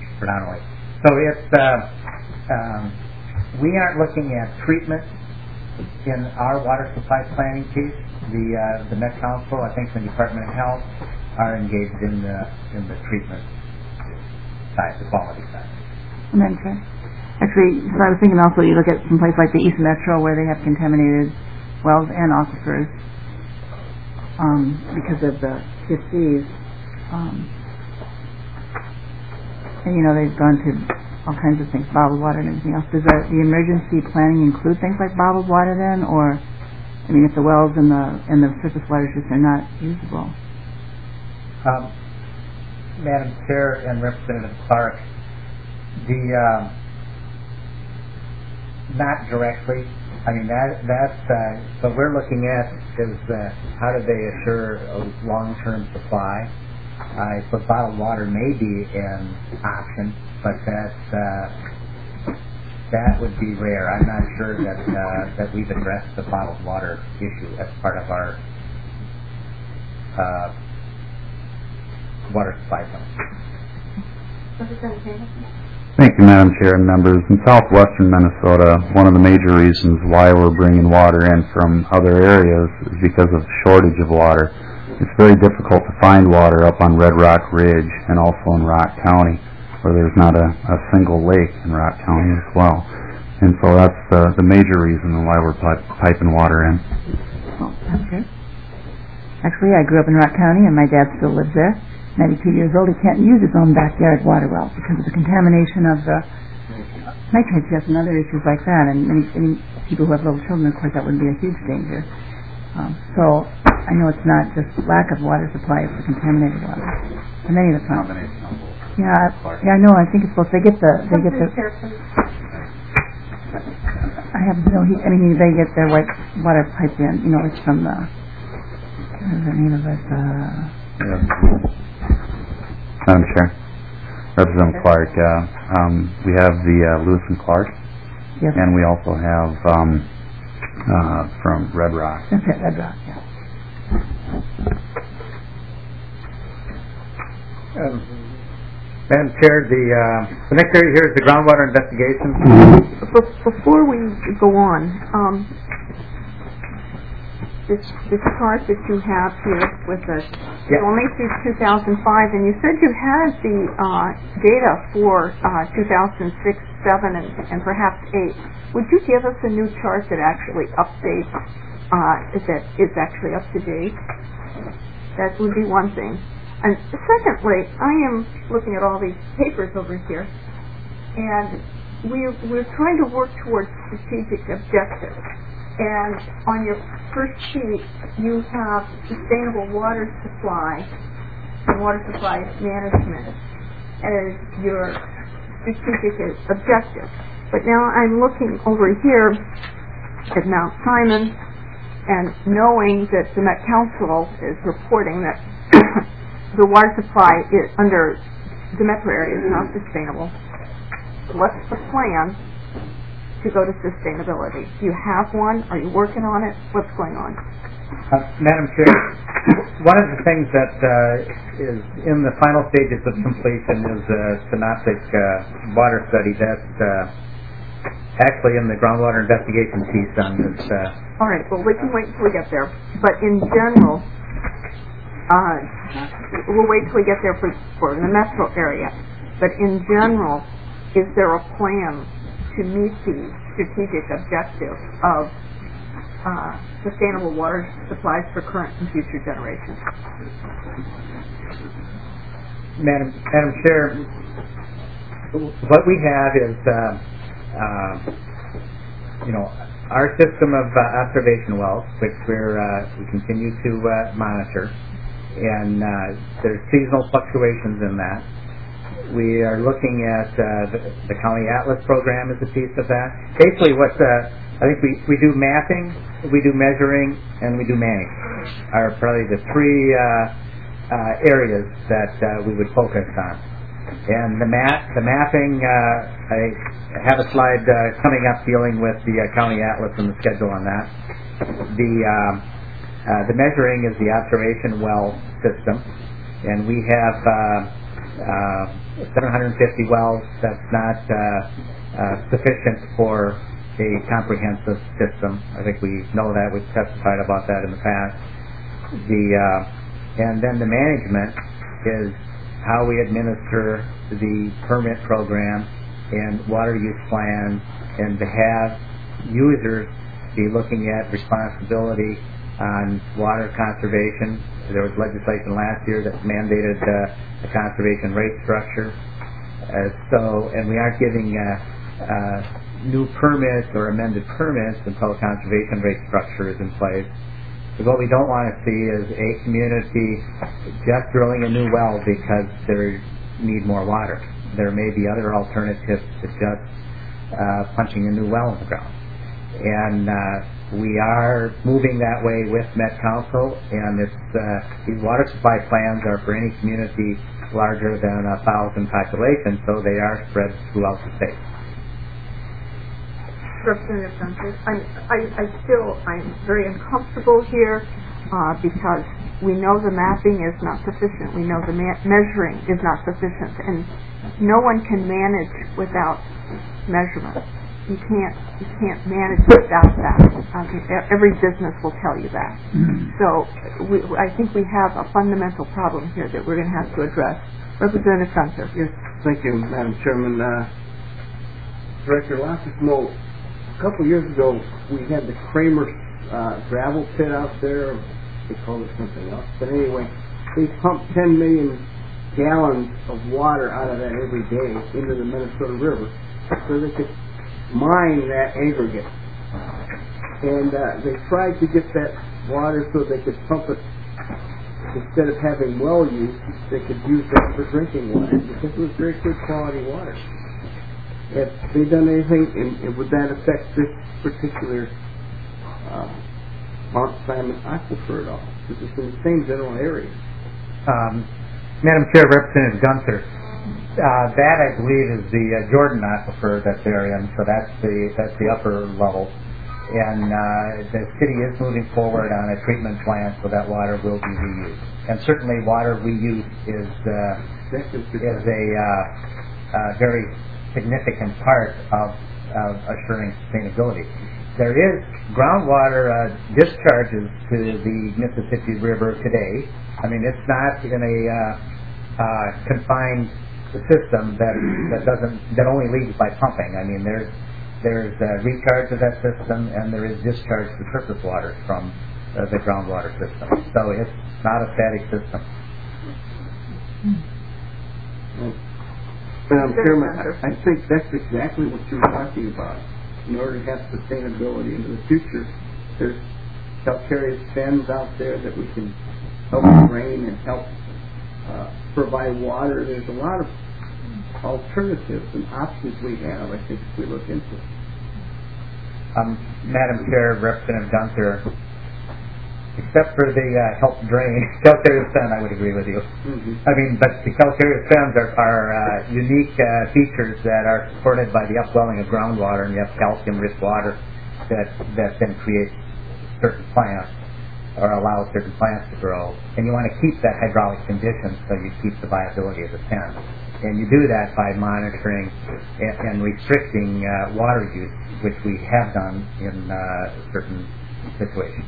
predominantly. So it's uh, um, we aren't looking at treatment in our water supply planning piece, the uh, the Met Council, I think the Department of Health, are engaged in the in the treatment side, the quality side. And then, sir, actually, so I was thinking also you look at some place like the East Metro where they have contaminated wells and aquifers um, because of the P F Cs. Um, and, you know, they've gone to all kinds of things, bottled water and everything else. Does the, the emergency planning include things like bottled water then? Or, I mean, if the wells and the and the surface waters just are not usable? Um, Madam Chair and Representative Clark, the uh, not directly. I mean, that that's uh, what we're looking at is uh, how do they assure a long-term supply? I suppose bottled water may be an option, but that uh, that would be rare. I'm not sure that uh, that we've addressed the bottled water issue as part of our uh, water supply plan. Thank you, Madam Chair and members. In southwestern Minnesota, one of the major reasons why we're bringing water in from other areas is because of shortage of water. It's very difficult to find water up on Red Rock Ridge and also in Rock County, where there's not a, a single lake in Rock County as well. And so that's uh, the major reason why we're pi- piping water in. Oh, that's good. Actually, I grew up in Rock County, and my dad still lives there. ninety-two years old, he can't use his own backyard water well because of the contamination of the nitrates and other issues like that. And many, many people who have little children, of course, that would be a huge danger. Um, so I know it's not just lack of water supply, it's the contaminated water. And many of the plants. Yeah, yeah, I know. I think it's both. They get the, they get the. I have no. I mean, they get their white water piped in. You know, it's from the. What's the name of it? Uh, Madam Chair, Representative Clark, uh, um, we have the uh, Lewis and Clark, yes. And we also have um, uh, from Red Rock. That's it, Red Rock, yeah. Um, Madam Chair, the, uh, the next area here is the groundwater investigation. Be- Before we go on, um, this, this chart that you have here with us, yeah. only through two thousand five, and you said you had the uh, data for uh, two thousand six, seven, and, and perhaps eight. Would you give us a new chart that actually updates, uh, that is actually up to date? That would be one thing. And secondly, I am looking at all these papers over here, and we're, we're trying to work towards strategic objectives. And on your first sheet, you have sustainable water supply and water supply management as your strategic objective. But now I'm looking over here at Mount Simon and knowing that the Met Council is reporting that the water supply is under the metro area is not sustainable. What's the plan to go to sustainability? Do you have one? Are you working on it? What's going on? Uh, Madam Chair, one of the things that uh, is in the final stages of completion is a synoptic uh, water study that's uh, actually in the groundwater investigation piece on this. Uh, All right, well, we can wait until we get there. But in general, uh, we'll wait till we get there for, for the metro area. But in general, is there a plan to meet the strategic objective of uh, sustainable water supplies for current and future generations? Madam, Madam Chair, what we have is, uh, uh, you know, our system of uh, observation wells, which we're, uh, we continue to uh, monitor, and uh, there's seasonal fluctuations in that. We are looking at uh, the, the County Atlas program as a piece of that. Basically, what uh, I think we, we do mapping, we do measuring, and we do managing are probably the three uh, uh, areas that uh, we would focus on. And the map, the mapping, uh, I have a slide uh, coming up dealing with the uh, County Atlas and the schedule on that. The uh, uh, the measuring is the observation well system, and we have uh, uh, seven hundred fifty wells. That's not uh, uh, sufficient for a comprehensive system. I think we know that. We've testified about that in the past. The uh, and then the management is how we administer the permit program and water use plans, and to have users be looking at responsibility on water conservation. There was legislation last year that mandated uh, a conservation rate structure. Uh, so, and we aren't giving uh, uh, new permits or amended permits until a conservation rate structure is in place. But what we don't want to see is a community just drilling a new well because they need more water. There may be other alternatives to just uh, punching a new well in the ground. And uh, we are moving that way with Met Council, and it's, uh, these water supply plans are for any community larger than a thousand population, so they are spread throughout the state. Representative Gunther, I, I, I still, I'm very uncomfortable here uh, because we know the mapping is not sufficient. We know the ma- measuring is not sufficient, and no one can manage without measurement. You can't, you can't manage without that. I mean, every business will tell you that. Mm-hmm. So we, I think we have a fundamental problem here that we're going to have to address. Representative Gunther. Yes, thank you, Madam Chairman. Uh, Director Lockersmo, a couple years ago, we had the Kramer uh, gravel pit out there. They called it something else. But anyway, they pumped ten million gallons of water out of that every day into the Minnesota River so they could mine that aggregate. And uh, they tried to get that water so they could pump it, instead of having well use, they could use that for drinking water because it was very good quality water. Have they done anything, and, and would that affect this particular uh, Mount Simon aquifer at all? Because it's in the same general area. Um, Madam Chair, Representative Gunther, uh, that I believe is the uh, Jordan aquifer that they're in, so that's the that's the upper level. And uh, the city is moving forward on a treatment plant so that water will be reused. And certainly water reuse is uh, is a uh, uh, very significant part of, of assuring sustainability. There is groundwater uh, discharges to the Mississippi River today. I mean, it's not in a uh, uh, confined system that that doesn't that only leads by pumping. I mean, there's there's uh, recharge of that system, and there is discharge to surface water from uh, the groundwater system. So it's not a static system. Well, Madam Chairman, I, I think that's exactly what you're talking about. In order to have sustainability into the future, there's calcareous fens out there that we can help drain and help uh, provide water. There's a lot of alternatives and options we have, I think, if we look into it. Um, Madam Chair, Representative Gunther, except for the uh, help drain, calcareous fen, I would agree with you. Mm-hmm. I mean, but the calcareous fens are, are uh, unique uh, features that are supported by the upwelling of groundwater, and you have calcium-rich water that, that then creates certain plants or allows certain plants to grow. And you want to keep that hydraulic condition so you keep the viability of the fen. And you do that by monitoring and, and restricting uh, water use, which we have done in uh, certain situations.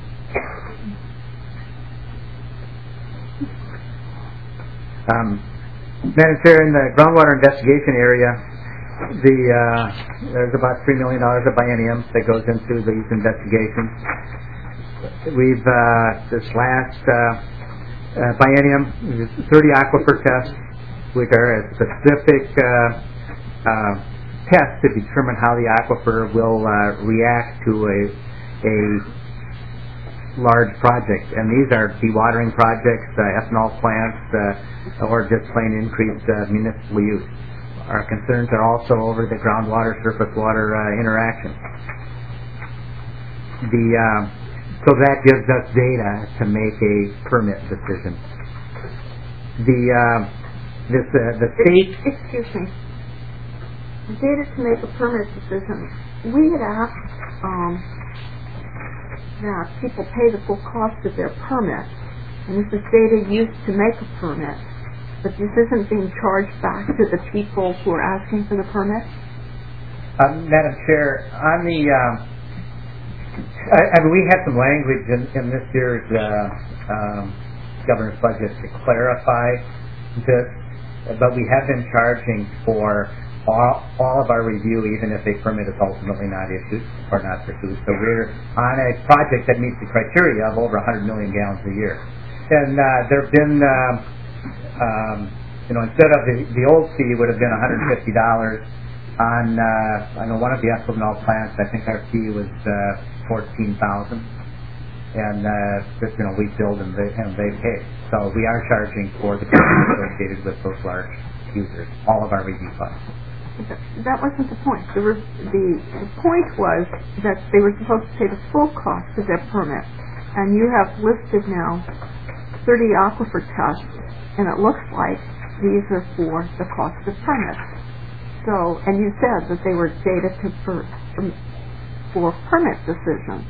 Um, Madam Chair, in the groundwater investigation area, the uh, there's about three million dollars a biennium that goes into these investigations. We've uh, this last uh, uh, biennium, thirty aquifer tests, which are a specific uh, uh, test to determine how the aquifer will uh, react to a a large project, and these are dewatering projects, uh, ethanol plants, uh, or just plain increased uh, municipal use. Our concerns are also over the groundwater surface water uh, interaction. The uh, so that gives us data to make a permit decision. The uh, this uh, the state. Excuse me. The data to make a permit decision. We had asked. Um, that people pay the full cost of their permit, and this is data used to make a permit, but this isn't being charged back to the people who are asking for the permit? Uh, Madam Chair, on the, um, I, I mean, we had some language in, in this year's uh, um, governor's budget to clarify this, but we have been charging for all, all of our review, even if a permit is ultimately not issued or not pursued. So we're on a project that meets the criteria of over one hundred million gallons a year. And uh, there have been, um, um, you know, instead of the, the old fee would have been one hundred fifty dollars on, uh, I know one of the ethanol plants, I think our fee was uh, fourteen thousand dollars. And, uh, just, you know, we billed and they, and they pay. So we are charging for the costs associated with those large users, all of our review funds. That wasn't the point. The, re- the, the point was that they were supposed to pay the full cost of their permit. And you have listed now thirty aquifer tests, and it looks like these are for the cost of permits. So, and you said that they were data to per, for permit decisions.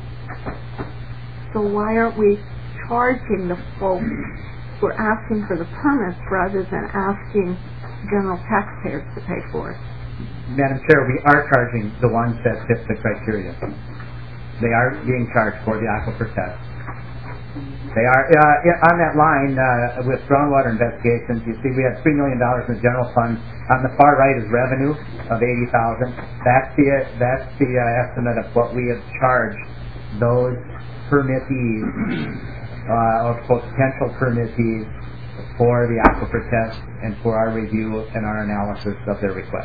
So why aren't we charging the full? We're asking for the permits rather than asking general taxpayers to pay for it. Madam Chair, we are charging the ones that fit the criteria. They are being charged for the aquifer test. They are uh, on that line uh, with groundwater investigations. You see, we have three million dollars in the general fund. On the far right is revenue of eighty thousand. That's the that's the uh, estimate of what we have charged those permittees uh, or potential permittees for the aquifer test and for our review and our analysis of their request.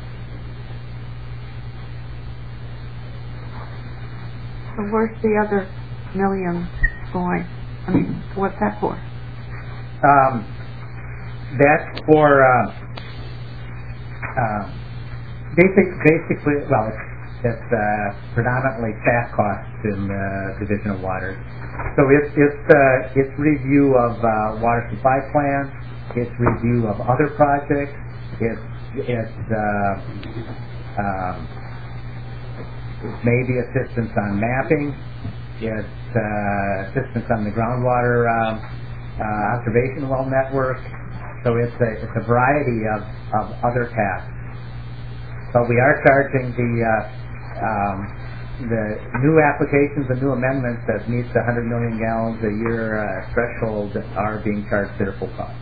So where's the other million going? I mean, what's that for? Um, that's for uh, uh, basic, basically, well, it's, it's uh, predominantly staff costs in the Division of Waters. So it's it's uh, it's review of uh, water supply plans, it's review of other projects, it's it's uh, uh, maybe assistance on mapping. It's uh, assistance on the groundwater uh, uh, observation well network. So it's a, it's a variety of, of other tasks. But we are charging the uh, um, the new applications, the new amendments that meet the one hundred million gallons a year uh, threshold are being charged their full cost.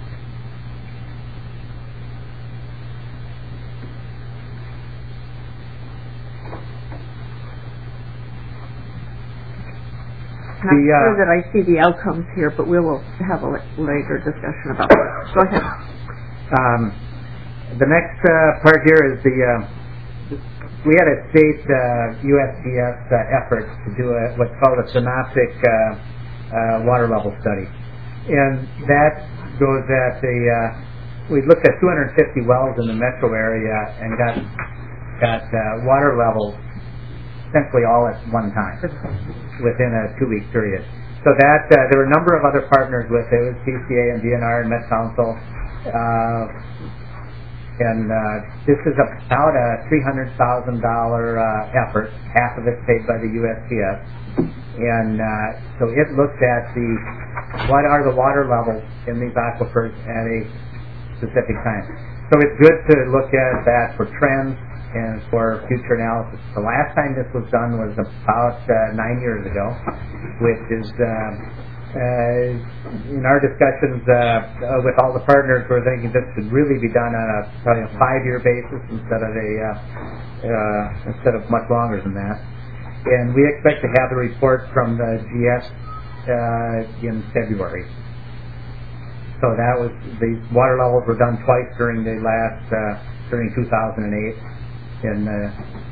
I'm not The, uh, sure that I see the outcomes here, but we will have a later discussion about that. Go ahead. Um, the next uh, part here is the, uh, we had a state uh, U S G S uh, effort to do a, what's called a synoptic uh, uh, water level study. And that goes at the, uh, we looked at two hundred fifty wells in the metro area and got, got uh, water levels essentially all at one time within a two-week period. So that uh, there were a number of other partners with it. It was P C A and D N R and Met Council. Uh, and uh, this is about a three hundred thousand dollars uh, effort. Half of it paid by the U S G S. And uh, so it looked at the what are the water levels in these aquifers at a specific time. So it's good to look at that for trends and for future analysis. The last time this was done was about uh, nine years ago, which is, uh, uh, in our discussions uh, with all the partners, we're thinking this should really be done on a, probably a five-year basis instead of a uh, uh, instead of much longer than that. And we expect to have the report from the G S uh, in February. So that was, the water levels were done twice during the last, uh, during two thousand eight. In uh,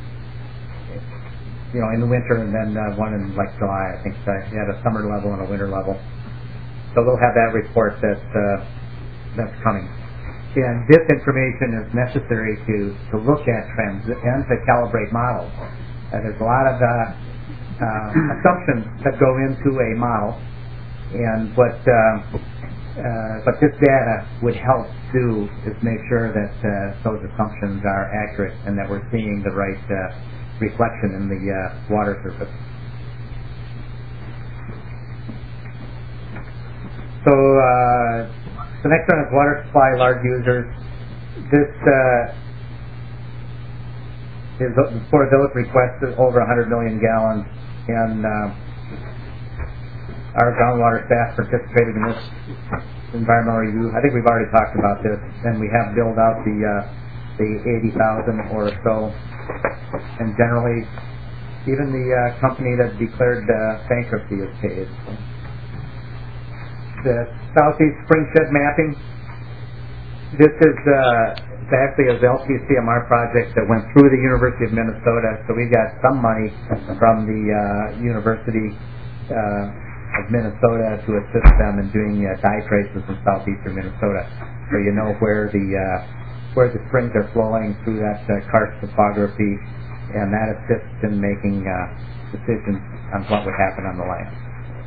you know, in the winter, and then uh, one in like July. I think uh, you had a summer level and a winter level. So they'll have that report that uh, that's coming. And this information is necessary to to look at trends and to calibrate models. Uh, there's a lot of uh, uh, assumptions that go into a model, and what uh, uh, what this data would help do is make sure that uh, those assumptions are accurate and that we're seeing the right uh, reflection in the uh, water surface. So uh, the next one is water supply large users. This uh, is for those requests over one hundred million gallons, and uh, our groundwater staff participated in this environmental review. I think we've already talked about this, and we have billed out the uh, the eighty thousand or so, and generally, even the uh, company that declared uh, bankruptcy is paid. The Southeast Springshed mapping. This is uh, actually a L C C M R project that went through the University of Minnesota, so we got some money from the uh, University uh, of Minnesota to assist them in doing uh, dye traces from southeastern Minnesota, so you know where the uh, where the springs are flowing through that uh, karst topography, and that assists in making uh, decisions on what would happen on the land.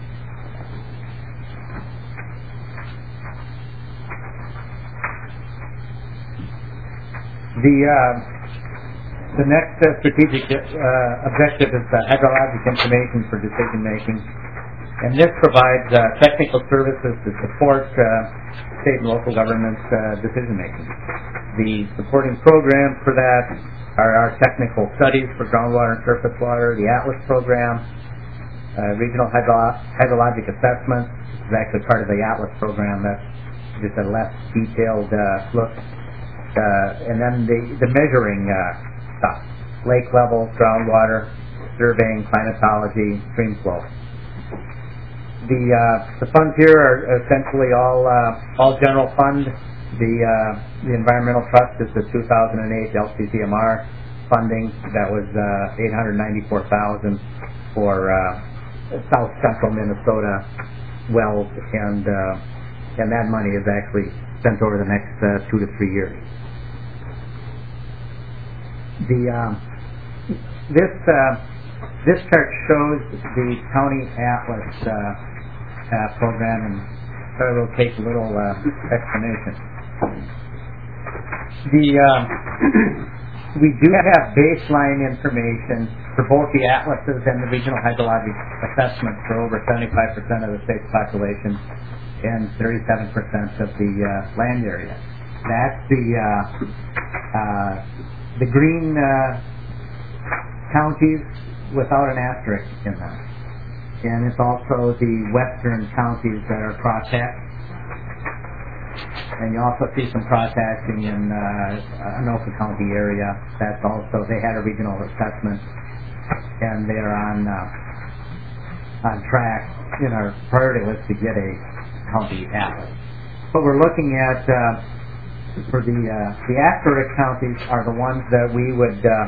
The uh, the next uh, strategic uh, objective is uh, hydrologic information for decision making, and this provides uh, technical services to support uh, state and local governments' uh, decision making. The supporting programs for that are our technical studies for groundwater and surface water, the Atlas program, uh, regional hydro- hydrologic assessment. This is actually part of the Atlas program. That's just a less detailed uh, look. Uh, and then the, the measuring uh, stuff, lake level, groundwater, surveying, climatology, stream flow. The uh, the funds here are essentially all uh, all general fund. The uh, the environmental trust is the two thousand eight L C C M R funding that was uh, eight hundred ninety-four thousand dollars for uh, South Central Minnesota wells, and uh, and that money is actually spent over the next uh, two to three years. The um, this uh, this chart shows the county atlas uh, uh, program, and so it will take a little uh, explanation. The uh, we do have baseline information for both the atlases and the regional hydrologic assessments for over seventy-five percent of the state's population and thirty-seven percent of the uh, land area. That's the uh, uh, the green uh, counties without an asterisk in them. And it's also the western counties that are cross-hatched. And you also see some cross-hatching in uh, Anoka County area. That's also, they had a regional assessment, and they're on uh, on track in our priority list to get a county atlas. But we're looking at uh, for the uh, the asterisk counties are the ones that we would uh,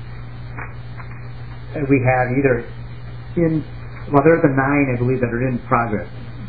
we have either in, well, there are the nine, I believe, that are in progress.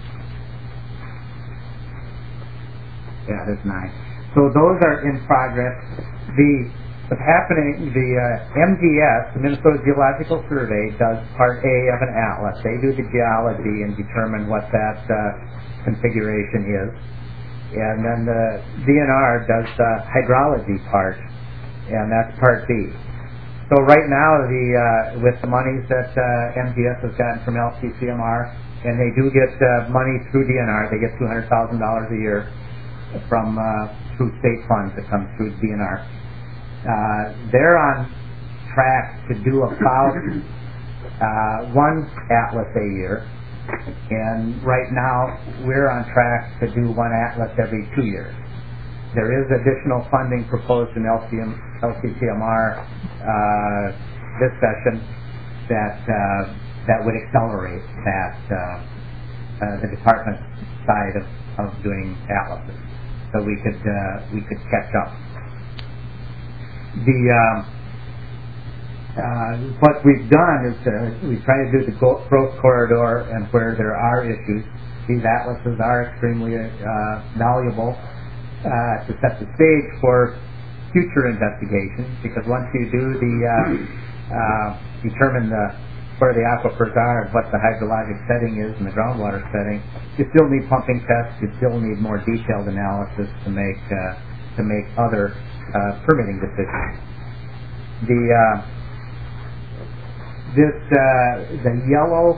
Yeah, there's nine. So those are in progress. The what's happening, the uh, M G S, the Minnesota Geological Survey, does part A of an atlas. They do the geology and determine what that uh, configuration is. And then the D N R does the hydrology part, and that's part B. So right now, the uh, with the monies that uh, M G S has gotten from L C C M R, and they do get uh, money through D N R, they get two hundred thousand dollars a year from uh, through state funds that come through D N R. Uh, they're on track to do about uh, one atlas a year. And right now, we're on track to do one atlas every two years. There is additional funding proposed in L C C M R uh, this session that uh, that would accelerate that uh, uh, the department side of, of doing atlases, so we could uh, we could catch up. The uh, Uh, what we've done is uh, we try to do the growth corridor, and where there are issues, these atlases are extremely uh, valuable uh, to set the stage for future investigations, because once you do the uh, uh, determine the where the aquifers are and what the hydrologic setting is and the groundwater setting, you still need pumping tests, you still need more detailed analysis to make uh, to make other uh, permitting decisions. The uh, This uh, the yellow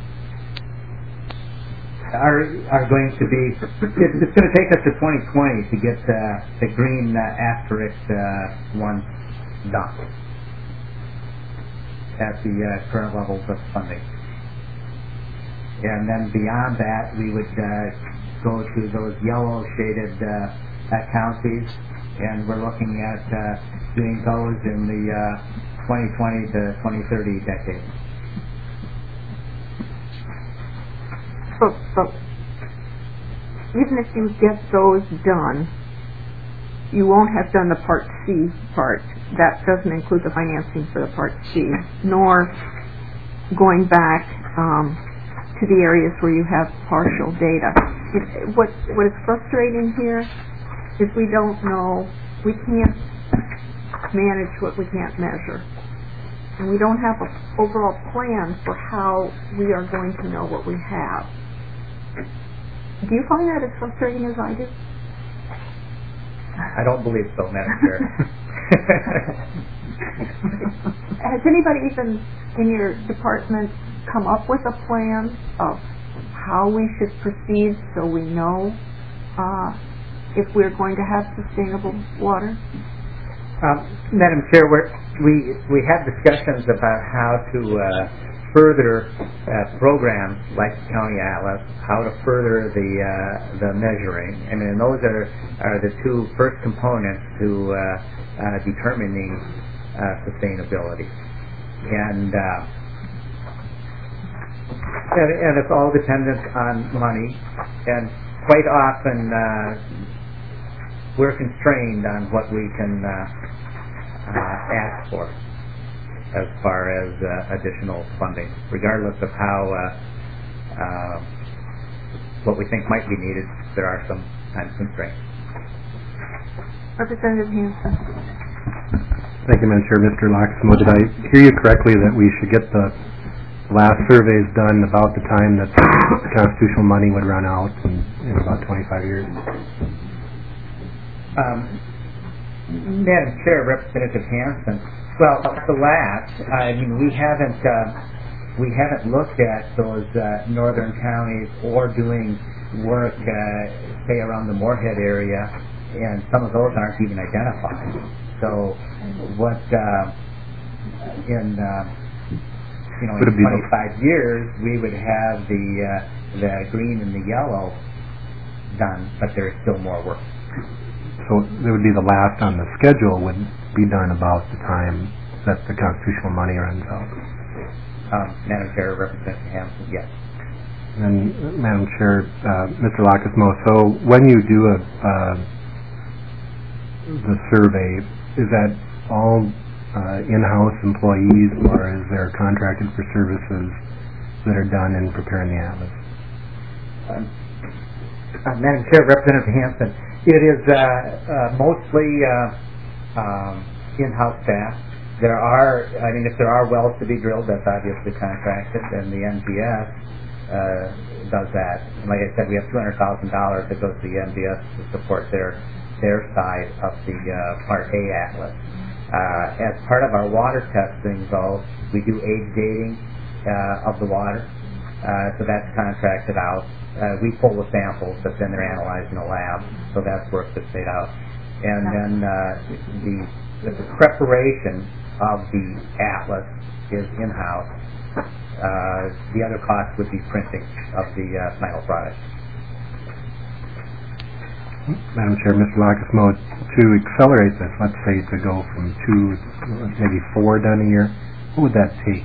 are are going to be. It's, it's going to take us to twenty twenty to get uh, the green uh, asterisk uh, one done. at the uh, current levels of funding. And then beyond that, we would uh, go to those yellow shaded uh, counties, and we're looking at uh, doing those in the uh, twenty twenty to twenty thirty decade. But, but even if you get those done, you won't have done the Part C part. That doesn't include the financing for the Part C, nor going back um, to the areas where you have partial data. It, what, what is frustrating here is we don't know, we can't manage what we can't measure. And we don't have an overall plan for how we are going to know what we have. Do you find that as frustrating as I do? I don't believe so, Madam Chair. Has anybody even in your department come up with a plan of how we should proceed so we know uh, if we're going to have sustainable water? Um, Madam Chair, we're, we we have discussions about how to uh, further uh, programs like the County Atlas, how to further the uh, the measuring. I mean, those are are the two first components to uh, uh, determining uh, sustainability, and, uh, and and it's all dependent on money, and quite often uh, we're constrained on what we can uh, uh, ask for as far as uh, additional funding, regardless of how uh, uh, what we think might be needed. There are some time constraints. Representative Hanson. Thank you, Madam Chair. Mister Laxmo, did I hear you correctly that we should get the last surveys done about the time that the constitutional money would run out in, in about twenty-five years? Um, Madam Chair, Representative Hanson, well, the last, I mean, we haven't uh, we haven't looked at those uh, northern counties or doing work, uh, say, around the Moorhead area, and some of those aren't even identified. So, what uh, in uh, you know in twenty-five years we would have the uh, the green and the yellow done, but there is still more work. So it would be the last on the schedule would be done about the time that the constitutional money runs out. Um, Madam Chair, Representative Hanson, yes. And Madam Chair, uh, Mister Laxmo, so when you do a uh, the survey, is that all uh, in-house employees, or is there contracted for services that are done in preparing the atlas? Um, uh, Madam Chair, Representative Hanson, it is uh, uh, mostly uh, um, in-house staff. There are, I mean, if there are wells to be drilled, that's obviously contracted, and the N G S uh, does that. And like I said, we have two hundred thousand dollars that goes to the N G S to support their their side of the uh, Part A Atlas. Uh, as part of our water testing, though, we do age dating uh, of the water, uh, so that's contracted out. Uh, we pull the samples, but then they're analyzed in a lab, so that's work that's paid out. And then uh, the, the preparation of the atlas is in-house. Uh, the other cost would be printing of the uh, final product. Madam Chair, Mister Laxmo, to accelerate this, let's say to go from two, maybe four done a year, what would that take?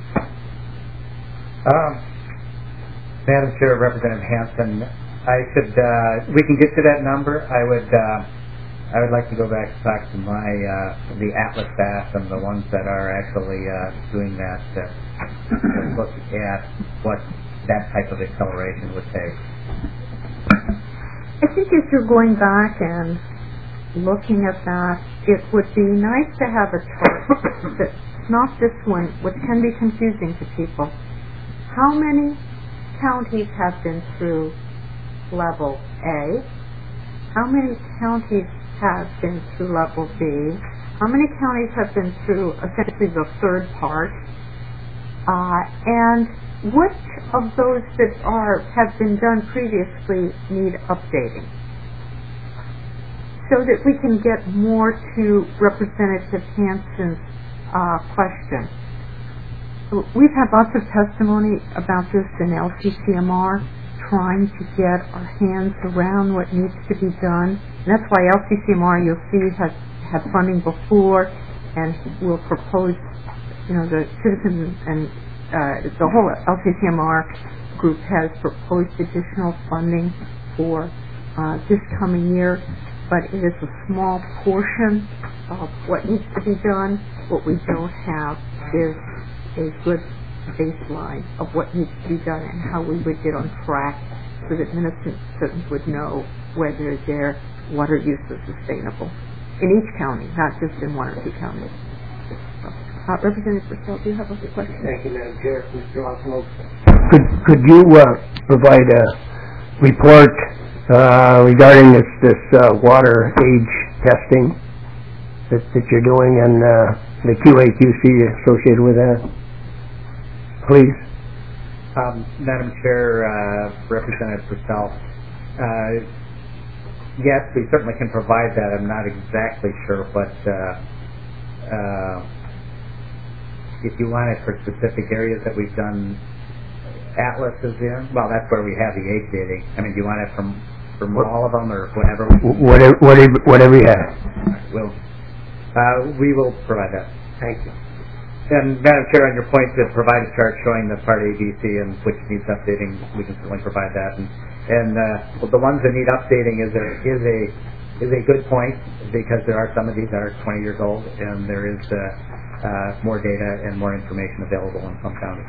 Um, Madam Chair, Representative Hanson, I should, uh, we can get to that number. I would, uh, I would like to go back and talk to my, uh, the Atlas staff and the ones that are actually, uh, doing that, uh, to look at what that type of acceleration would take. I think if you're going back and looking at that, it would be nice to have a chart that's not this one, which can be confusing to people. How many counties have been through level A? How many counties have been through level B? How many counties have been through essentially the third part? Uh, and which of those that are have been done previously need updating? So that we can get more to Representative Hanson's uh, question. we've had lots of testimony about this in L C C M R, trying to get our hands around what needs to be done. And that's why L C C M R, you'll see, has had funding before and will propose, you know, the citizens and uh, the whole L C C M R group has proposed additional funding for uh, this coming year, but it is a small portion of what needs to be done. What we don't have is a good baseline of what needs to be done and how we would get on track so that Minnesotans would know whether their water use is sustainable in each county, not just in one or two counties. So, uh, Representative Purcell, do you have a question? Thank you, Madam Chair. Mister Osmo, could could you uh, provide a report uh, regarding this this uh, water age testing that, that you're doing and uh, the Q A Q C associated with that, please? Um, Madam Chair, uh, Representative Purcell, uh, yes, we certainly can provide that. I'm not exactly sure what, uh, uh, if you want it for specific areas that we've done atlases in, well, that's where we have the age dating. I mean, do you want it from, from all of them or whatever? Whatever, whatever, whatever you have. We'll, uh, we will provide that. Thank you. And Madam Chair, on your point to provide a chart showing the Part A, B, C, and which needs updating, we can certainly provide that. And, and uh, well, the ones that need updating is a is a is a good point because there are some of these that are twenty years old, and there is uh, uh, more data and more information available in some counties.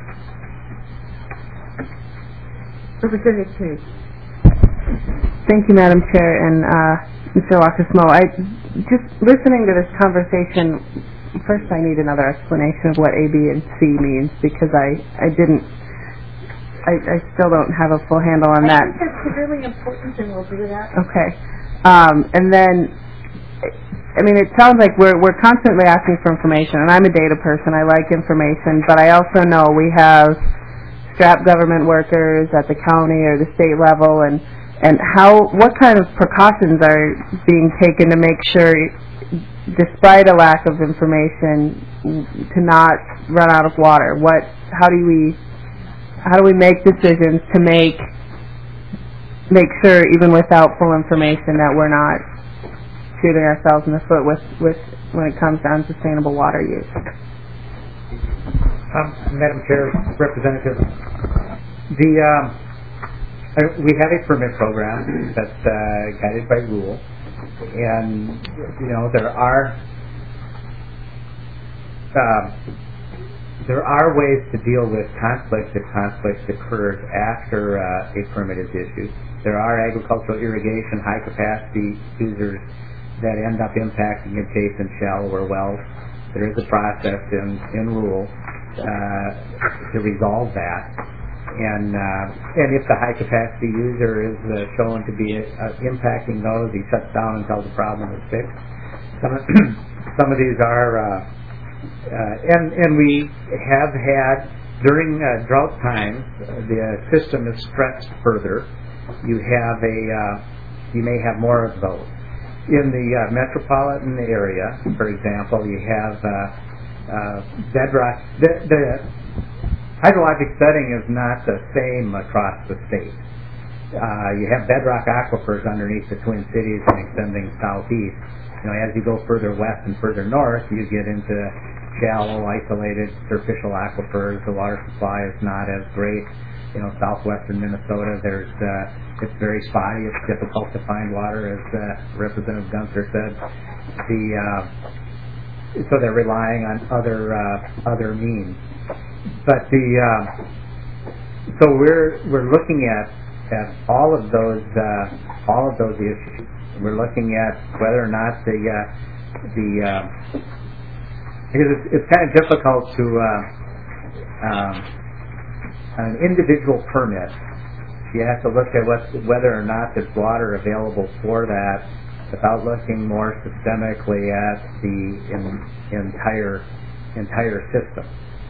Representative Cage. Thank you, Madam Chair, and uh, Mister Lacasmo. I just listening to this conversation. First, I need another explanation of what A, B, and C means because I, I didn't, I, I still don't have a full handle on that. I think that's really important, and we'll do that. Okay. Um, and then, I mean, it sounds like we're we're constantly asking for information, and I'm a data person. I like information, but I also know we have strapped government workers at the county or the state level, and and how what kind of precautions are being taken to make sure, despite a lack of information, to not run out of water? What? How do we? How do we make decisions to make make sure, even without full information, that we're not shooting ourselves in the foot with with when it comes to unsustainable water use? Um, Madam Chair, Representative, the um, uh, we have a permit program that's uh, guided by rule. And, you know, there are uh, there are ways to deal with conflict if conflict occurs after uh, a permit is issued. There are agricultural irrigation high-capacity users that end up impacting adjacent shallower wells. There is a process in, in rule uh, to resolve that. And uh, and if the high capacity user is uh, shown to be uh, impacting those, he shuts down until the problem is fixed. Some of, some of these are, uh, uh, and and we have had during uh, drought times, uh, the system is stretched further. You have a, uh, you may have more of those. In the uh, metropolitan area, for example, you have uh, uh, bedrock. The, the hydrologic setting is not the same across the state. Uh, you have bedrock aquifers underneath the Twin Cities and extending southeast. You know, as you go further west and further north, you get into shallow, isolated, superficial aquifers. The water supply is not as great. You know, southwestern Minnesota, there's uh, it's very spotty. It's difficult to find water, as uh, Representative Gunther said. The uh, so they're relying on other uh, other means. But the uh, so we're we're looking at at all of those uh, all of those issues. We're looking at whether or not the uh, the uh, because it's, it's kind of difficult to uh, um, on an individual permit. You have to look at what, whether or not there's water available for that, without looking more systemically at the in, entire entire system.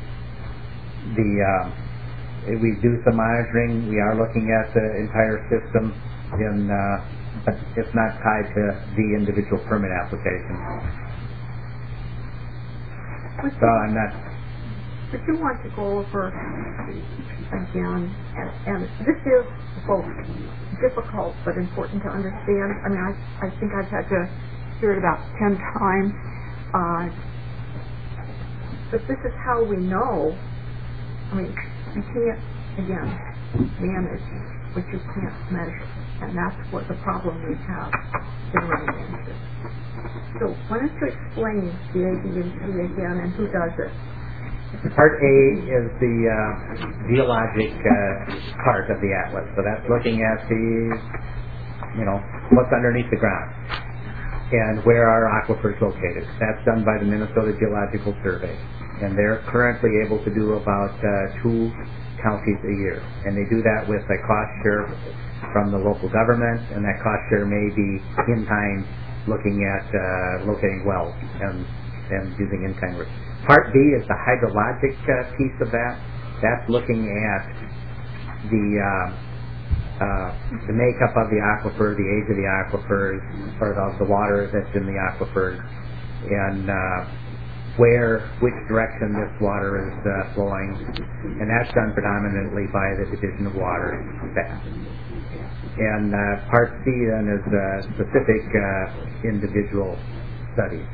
The uh, we do some monitoring. We are looking at the entire system, in, uh, but it's not tied to the individual permit application. So I'm not. I do want to go over again, and, and this is both difficult but important to understand. I mean, I, I think I've had to hear it about ten times. Uh, but this is how we know. I mean, you can't, again, manage what you can't measure. And that's what the problem we have been running into. So why don't you explain the A, B, and C again, and who does it? Part A is the uh, geologic uh, part of the atlas. So that's looking at the, you know, what's underneath the ground and where are aquifers located. That's done by the Minnesota Geological Survey. And they're currently able to do about uh, two counties a year. And they do that with a cost share from the local government, and that cost share may be in kind looking at uh, locating wells and, and using in-kind work. Part B is the hydrologic uh, piece of that. That's looking at the uh, uh, the makeup of the aquifer, the age of the aquifers, or the, the water that's in the aquifers, and uh, where, which direction this water is uh, flowing. And that's done predominantly by the Division of Water staff. And uh, Part C then is uh, specific uh, individual studies.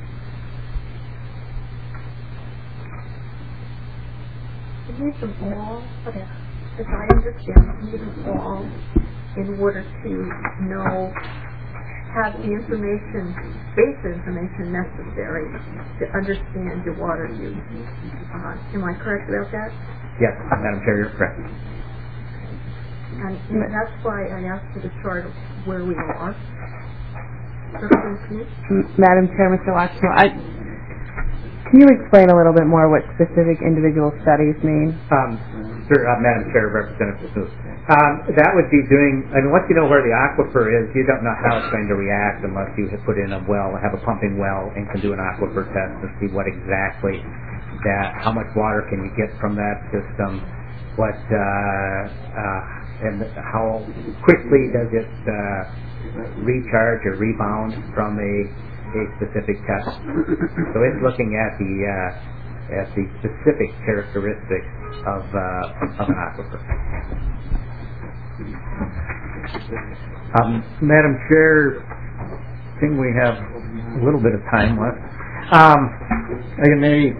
You need them all, okay, as I understand, you need them all in order to know, have the information, basic information necessary to understand your water use. Uh, am I correct about that? Yes, Madam Chair, you're correct. And that's why I asked for the chart of where we are. Madam Chair, Mister Watson, I, can you explain a little bit more what specific individual studies mean? Um, sure, uh, Madam Chair, Representative Seuss. Um, that would be doing, I mean, once you know where the aquifer is, you don't know how it's going to react unless you have put in a well, have a pumping well, and can do an aquifer test and see what exactly that, how much water can you get from that system, what, uh, uh, and how quickly does it uh, recharge or rebound from a, a specific test. So it's looking at the uh, at the specific characteristics of uh, of an aquifer. Um, Madam Chair, I think we have a little bit of time left. Um, I may.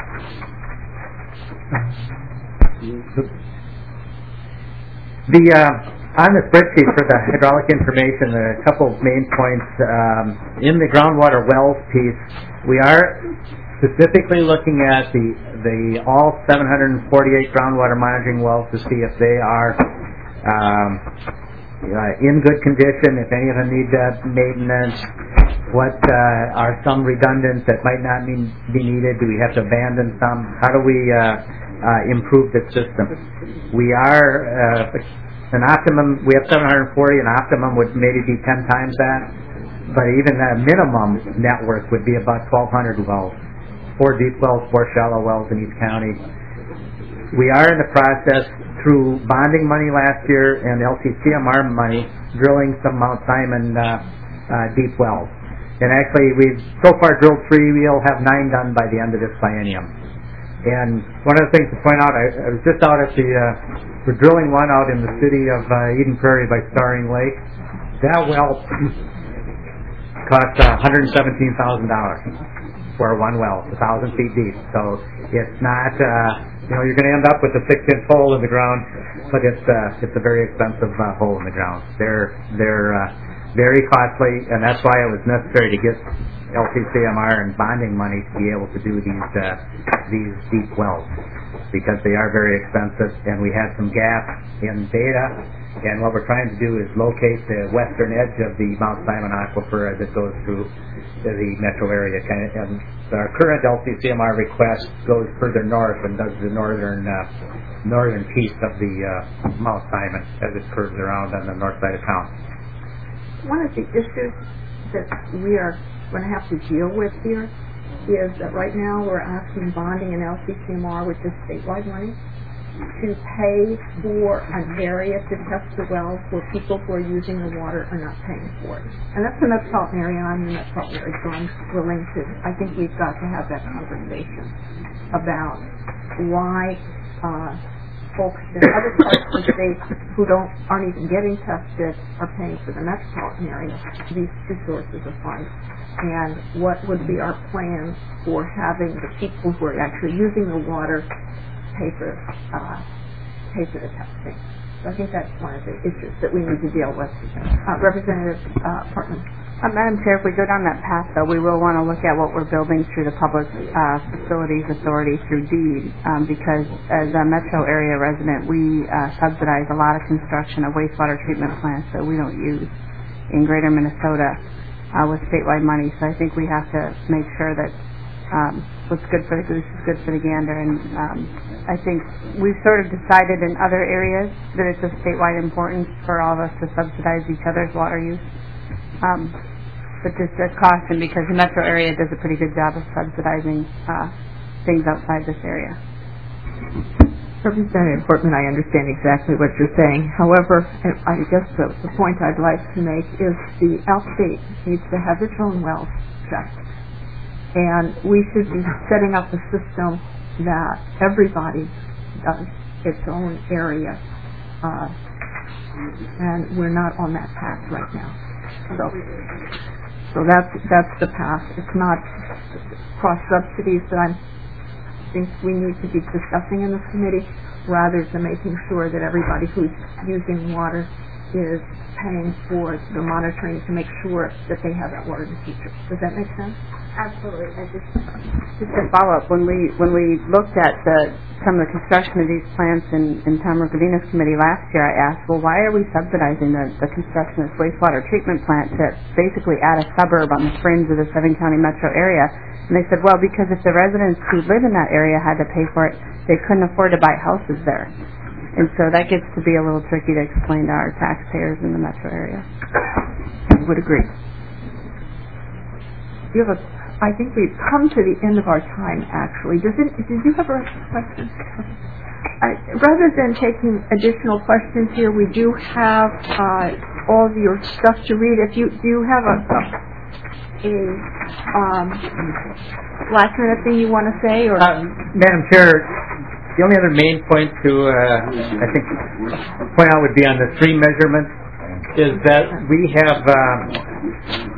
The uh, on the spreadsheet for the hydraulic information, there are a couple of main points. Um, in the groundwater wells piece, we are specifically looking at the the all seven hundred forty-eight groundwater monitoring wells to see if they are um, uh, in good condition, if any of them need uh, maintenance, what uh, are some redundant that might not be, be needed, do we have to abandon some, how do we uh, uh, improve the system. We are uh, an optimum, we have seven hundred forty, an optimum would maybe be ten times that, but even a minimum network would be about twelve hundred wells, four deep wells, four shallow wells in each county. We are in the process, through bonding money last year and L T C M R money, drilling some Mount Simon uh, uh, deep wells. And actually, we've so far drilled three. We'll have nine done by the end of this biennium. And one of the things to point out, I, I was just out at the, uh, we're drilling one out in the city of uh, Eden Prairie by Staring Lake. That well cost uh, one hundred seventeen thousand dollars for one well, one thousand feet deep. So it's not, uh, you know, you're going to end up with a six-inch hole in the ground, but it's uh, it's a very expensive uh, hole in the ground. They're they're uh, very costly, and that's why it was necessary to get L T C M R and bonding money to be able to do these uh, these deep wells, because they are very expensive, and we had some gaps in data, and what we're trying to do is locate the western edge of the Mount Simon aquifer as it goes through the metro area. Kind of, and our current L T C M R request goes further north and does the northern uh, northern piece of the uh, Mount Simon as it curves around on the north side of town. One of the issues that we are going to have to deal with here is that right now we're asking bonding and L T C M R, which is statewide money, to pay for an area to test the wells where people who are using the water are not paying for it. And that's the metropolitan area, and I'm in the metropolitan area, so I'm willing to, I think we've got to have that conversation about why uh, folks in other parts of the state who don't aren't even getting tested are paying for the metropolitan area these two sources of funds, and what would be our plan for having the people who are actually using the water pay for uh, pay for the testing. So I think that's one of the issues that we need to deal with. Uh, Representative uh, Portman. Uh, Madam Chair, if we go down that path, though, we will want to look at what we're building through the Public uh, Facilities Authority through deed, um, because as a metro area resident, we uh, subsidize a lot of construction of wastewater treatment plants that we don't use in greater Minnesota uh, with statewide money. So I think we have to make sure that um, what's good for the goose is good for the gander, and um, I think we've sort of decided in other areas that it's of statewide importance for all of us to subsidize each other's water use. Um, but just a caution, because the metro area does a pretty good job of subsidizing uh, things outside this area. Representative Portman, I understand exactly what you're saying. However, I guess the, the point I'd like to make is the outstate needs to have its own wells checked. And we should be setting up a system that everybody does its own area. Uh, and we're not on that path right now. So, so that's that's the path. It's not cross subsidies that I think we need to be discussing in this committee, rather than making sure that everybody who's using water is paying for the monitoring to make sure that they have that water in the future. Does that make sense? Absolutely. I just just a follow up. When we when we looked at the some of the construction of these plants in, in Tom Ricovino's committee last year, I asked, well, why are we subsidizing the, the construction of this wastewater treatment plant to basically add a suburb on the fringe of the seven county metro area? And they said, well, because if the residents who live in that area had to pay for it, they couldn't afford to buy houses there. And so that gets to be a little tricky to explain to our taxpayers in the metro area. I would agree. You have a I think we've come to the end of our time, actually. Does it, did you have a question? Uh, rather than taking additional questions here, we do have uh, all of your stuff to read. If you do you have a, a, a um, last minute thing you want to say, or uh, Madam Chair, the only other main point to uh, I think point out would be on the stream measurement is that we have. Uh,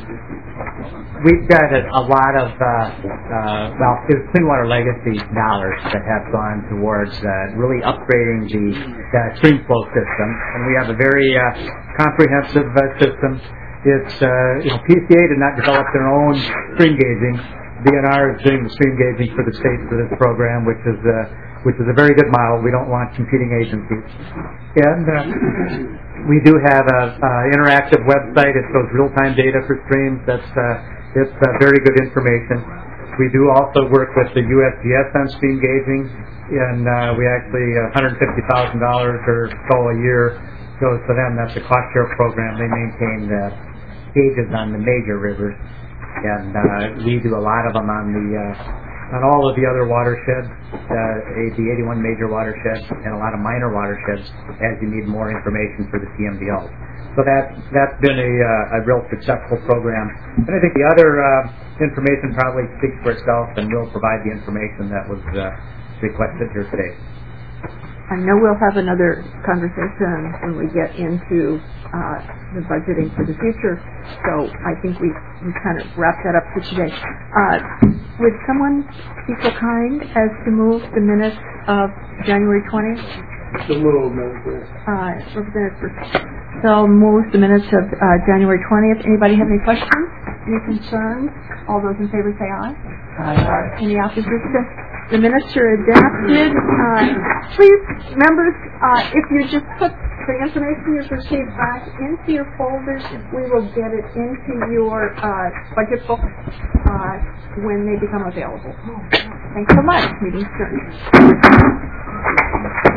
We've got a, a lot of, uh, uh, well, there's Clean Water Legacy dollars that have gone towards uh, really upgrading the uh, stream flow system, and we have a very uh, comprehensive uh, system. It's, uh, you know, P C A did not develop their own stream gauging. D N R is doing the stream gauging for the state for this program, which is, uh, which is a very good model. We don't want competing agencies. And uh, we do have an interactive website. It shows real-time data for streams. That's uh, It's uh, very good information. We do also work with the U S G S on stream gauging, and uh, we actually uh, one hundred fifty thousand dollars or so a year goes to them. That's a cost share program. They maintain the gauges on the major rivers, and uh, we do a lot of them on the uh, on all of the other watersheds, uh, the eighty-one major watersheds, and a lot of minor watersheds as you need more information for the C M D Ls. So that, that's been a, uh, a real successful program. And I think the other uh, information probably speaks for itself, and we'll provide the information that was uh, requested here today. I know we'll have another conversation when we get into uh, the budgeting for the future, so I think we, we kind of wrap that up for today. Uh, would someone be so kind as to move the minutes of January twentieth? So move, Madam Chair. Uh, Representative So moves the minutes of uh, January twentieth. Anybody have any questions? Any concerns? All those in favor say aye. Aye. Any opposition? The minutes are adopted. Uh, please, members, uh, if you just put the information you've received back into your folders, we will get it into your uh, budget book uh, when they become available. Thanks so much. Meeting's adjourned.